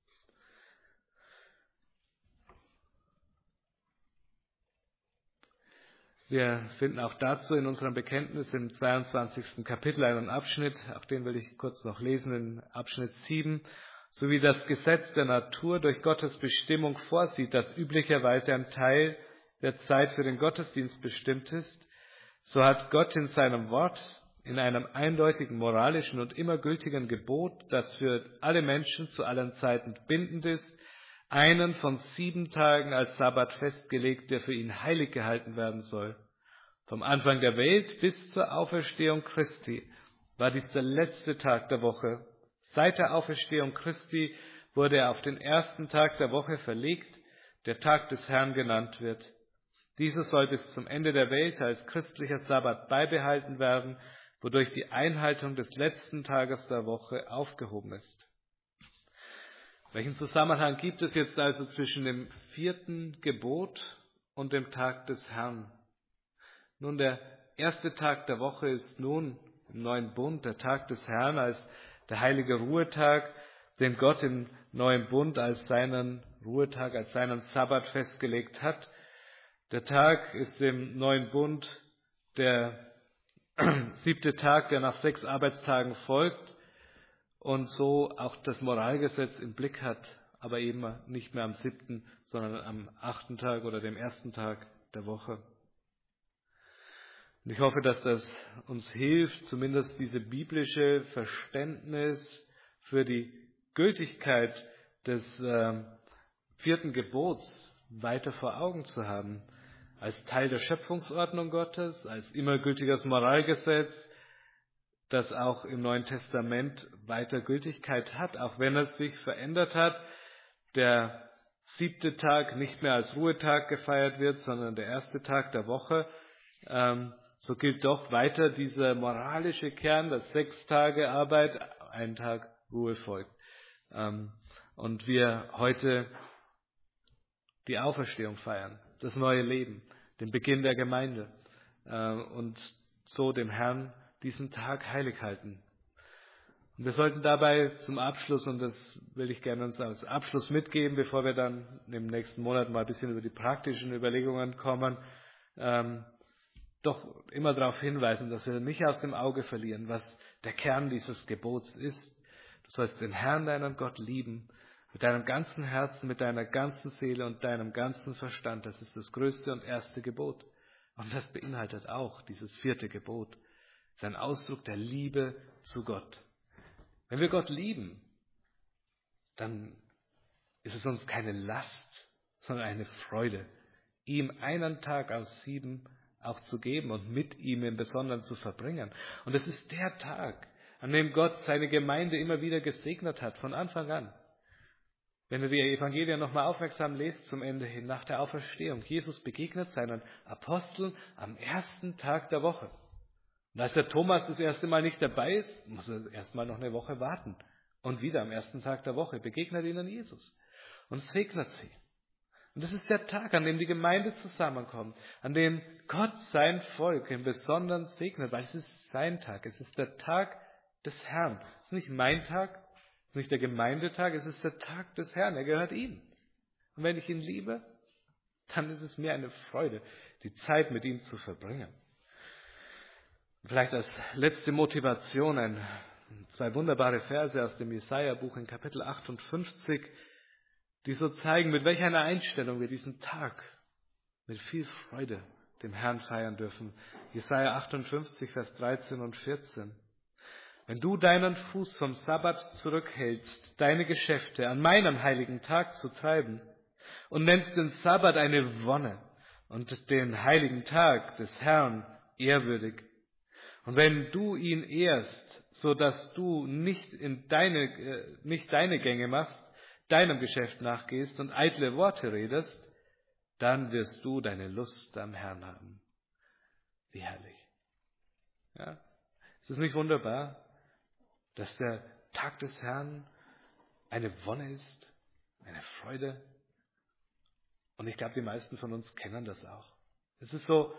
Wir finden auch dazu in unserem Bekenntnis im zweiundzwanzigsten Kapitel einen Abschnitt, auch den will ich kurz noch lesen, in Abschnitt sieben. So wie das Gesetz der Natur durch Gottes Bestimmung vorsieht, dass üblicherweise ein Teil der Zeit für den Gottesdienst bestimmt ist, so hat Gott in seinem Wort, in einem eindeutigen moralischen und immer gültigen Gebot, das für alle Menschen zu allen Zeiten bindend ist, einen von sieben Tagen als Sabbat festgelegt, der für ihn heilig gehalten werden soll. Vom Anfang der Welt bis zur Auferstehung Christi war dies der letzte Tag der Woche. Seit der Auferstehung Christi wurde er auf den ersten Tag der Woche verlegt, der Tag des Herrn genannt wird. Dieser soll bis zum Ende der Welt als christlicher Sabbat beibehalten werden, wodurch die Einhaltung des letzten Tages der Woche aufgehoben ist. Welchen Zusammenhang gibt es jetzt also zwischen dem vierten Gebot und dem Tag des Herrn? Nun, der erste Tag der Woche ist nun im neuen Bund der Tag des Herrn als der heilige Ruhetag, den Gott im neuen Bund als seinen Ruhetag, als seinen Sabbat festgelegt hat. Der Tag ist im neuen Bund der siebte Tag, der nach sechs Arbeitstagen folgt und so auch das Moralgesetz im Blick hat, aber eben nicht mehr am siebten, sondern am achten Tag oder dem ersten Tag der Woche. Und ich hoffe, dass das uns hilft, zumindest diese biblische Verständnis für die Gültigkeit des äh, vierten Gebots weiter vor Augen zu haben, als Teil der Schöpfungsordnung Gottes, als immer gültiges Moralgesetz, das auch im Neuen Testament weiter Gültigkeit hat, auch wenn es sich verändert hat, der siebte Tag nicht mehr als Ruhetag gefeiert wird, sondern der erste Tag der Woche. Ähm, so gilt doch weiter dieser moralische Kern, dass sechs Tage Arbeit, ein Tag Ruhe folgt. Ähm, und wir heute die Auferstehung feiern, das neue Leben, den Beginn der Gemeinde äh, und so dem Herrn diesen Tag heilig halten. Und wir sollten dabei zum Abschluss, und das will ich gerne uns als Abschluss mitgeben, bevor wir dann im nächsten Monat mal ein bisschen über die praktischen Überlegungen kommen, ähm, doch immer darauf hinweisen, dass wir nicht aus dem Auge verlieren, was der Kern dieses Gebots ist. Du sollst den Herrn, deinen Gott, lieben, mit deinem ganzen Herzen, mit deiner ganzen Seele und deinem ganzen Verstand. Das ist das größte und erste Gebot. Und das beinhaltet auch dieses vierte Gebot. Das ist ein Ausdruck der Liebe zu Gott. Wenn wir Gott lieben, dann ist es uns keine Last, sondern eine Freude, ihm einen Tag aus sieben auch zu geben und mit ihm im Besonderen zu verbringen. Und es ist der Tag, an dem Gott seine Gemeinde immer wieder gesegnet hat, von Anfang an. Wenn du die Evangelien nochmal aufmerksam lest zum Ende hin, nach der Auferstehung, Jesus begegnet seinen Aposteln am ersten Tag der Woche. Und als der Thomas das erste Mal nicht dabei ist, muss er erstmal noch eine Woche warten. Und wieder am ersten Tag der Woche begegnet ihnen Jesus und segnet sie. Und das ist der Tag, an dem die Gemeinde zusammenkommt, an dem Gott sein Volk im Besonderen segnet, weil es ist sein Tag, es ist der Tag des Herrn. Es ist nicht mein Tag, es ist nicht der Gemeindetag, es ist der Tag des Herrn, er gehört ihm. Und wenn ich ihn liebe, dann ist es mir eine Freude, die Zeit mit ihm zu verbringen. Vielleicht als letzte Motivation ein, zwei wunderbare Verse aus dem Jesaja-Buch in Kapitel achtundfünfzig, die so zeigen, mit welcher einer Einstellung wir diesen Tag mit viel Freude dem Herrn feiern dürfen. Jesaja achtundfünfzig, Vers dreizehn und vierzehn. Wenn du deinen Fuß vom Sabbat zurückhältst, deine Geschäfte an meinem heiligen Tag zu treiben und nennst den Sabbat eine Wonne und den heiligen Tag des Herrn ehrwürdig. Und wenn du ihn ehrst, so dass du nicht in deine, äh, nicht deine Gänge machst, deinem Geschäft nachgehst und eitle Worte redest, dann wirst du deine Lust am Herrn haben. Wie herrlich. Ja? Ist es nicht wunderbar, dass der Tag des Herrn eine Wonne ist, eine Freude? Und ich glaube, die meisten von uns kennen das auch. Es ist so,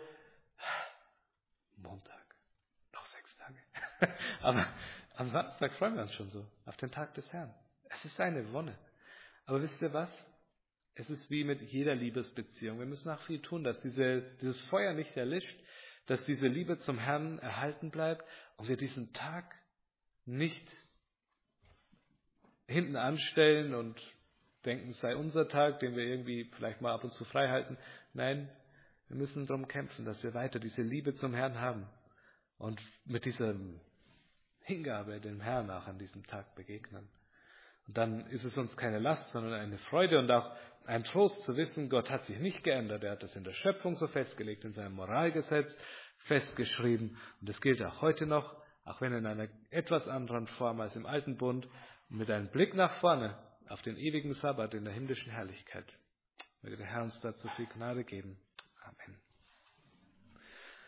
Montag, noch sechs Tage. Aber am Samstag freuen wir uns schon so, auf den Tag des Herrn. Es ist eine Wonne. Aber wisst ihr was? Es ist wie mit jeder Liebesbeziehung. Wir müssen auch viel tun, dass diese, dieses Feuer nicht erlischt, dass diese Liebe zum Herrn erhalten bleibt und wir diesen Tag nicht hinten anstellen und denken, es sei unser Tag, den wir irgendwie vielleicht mal ab und zu frei halten. Nein, wir müssen darum kämpfen, dass wir weiter diese Liebe zum Herrn haben und mit dieser Hingabe dem Herrn auch an diesem Tag begegnen. Und dann ist es uns keine Last, sondern eine Freude und auch ein Trost zu wissen, Gott hat sich nicht geändert. Er hat das in der Schöpfung so festgelegt, in seinem Moralgesetz festgeschrieben. Und das gilt auch heute noch, auch wenn in einer etwas anderen Form als im Alten Bund. Und mit einem Blick nach vorne auf den ewigen Sabbat in der himmlischen Herrlichkeit. Möge der Herr uns dazu viel Gnade geben. Amen.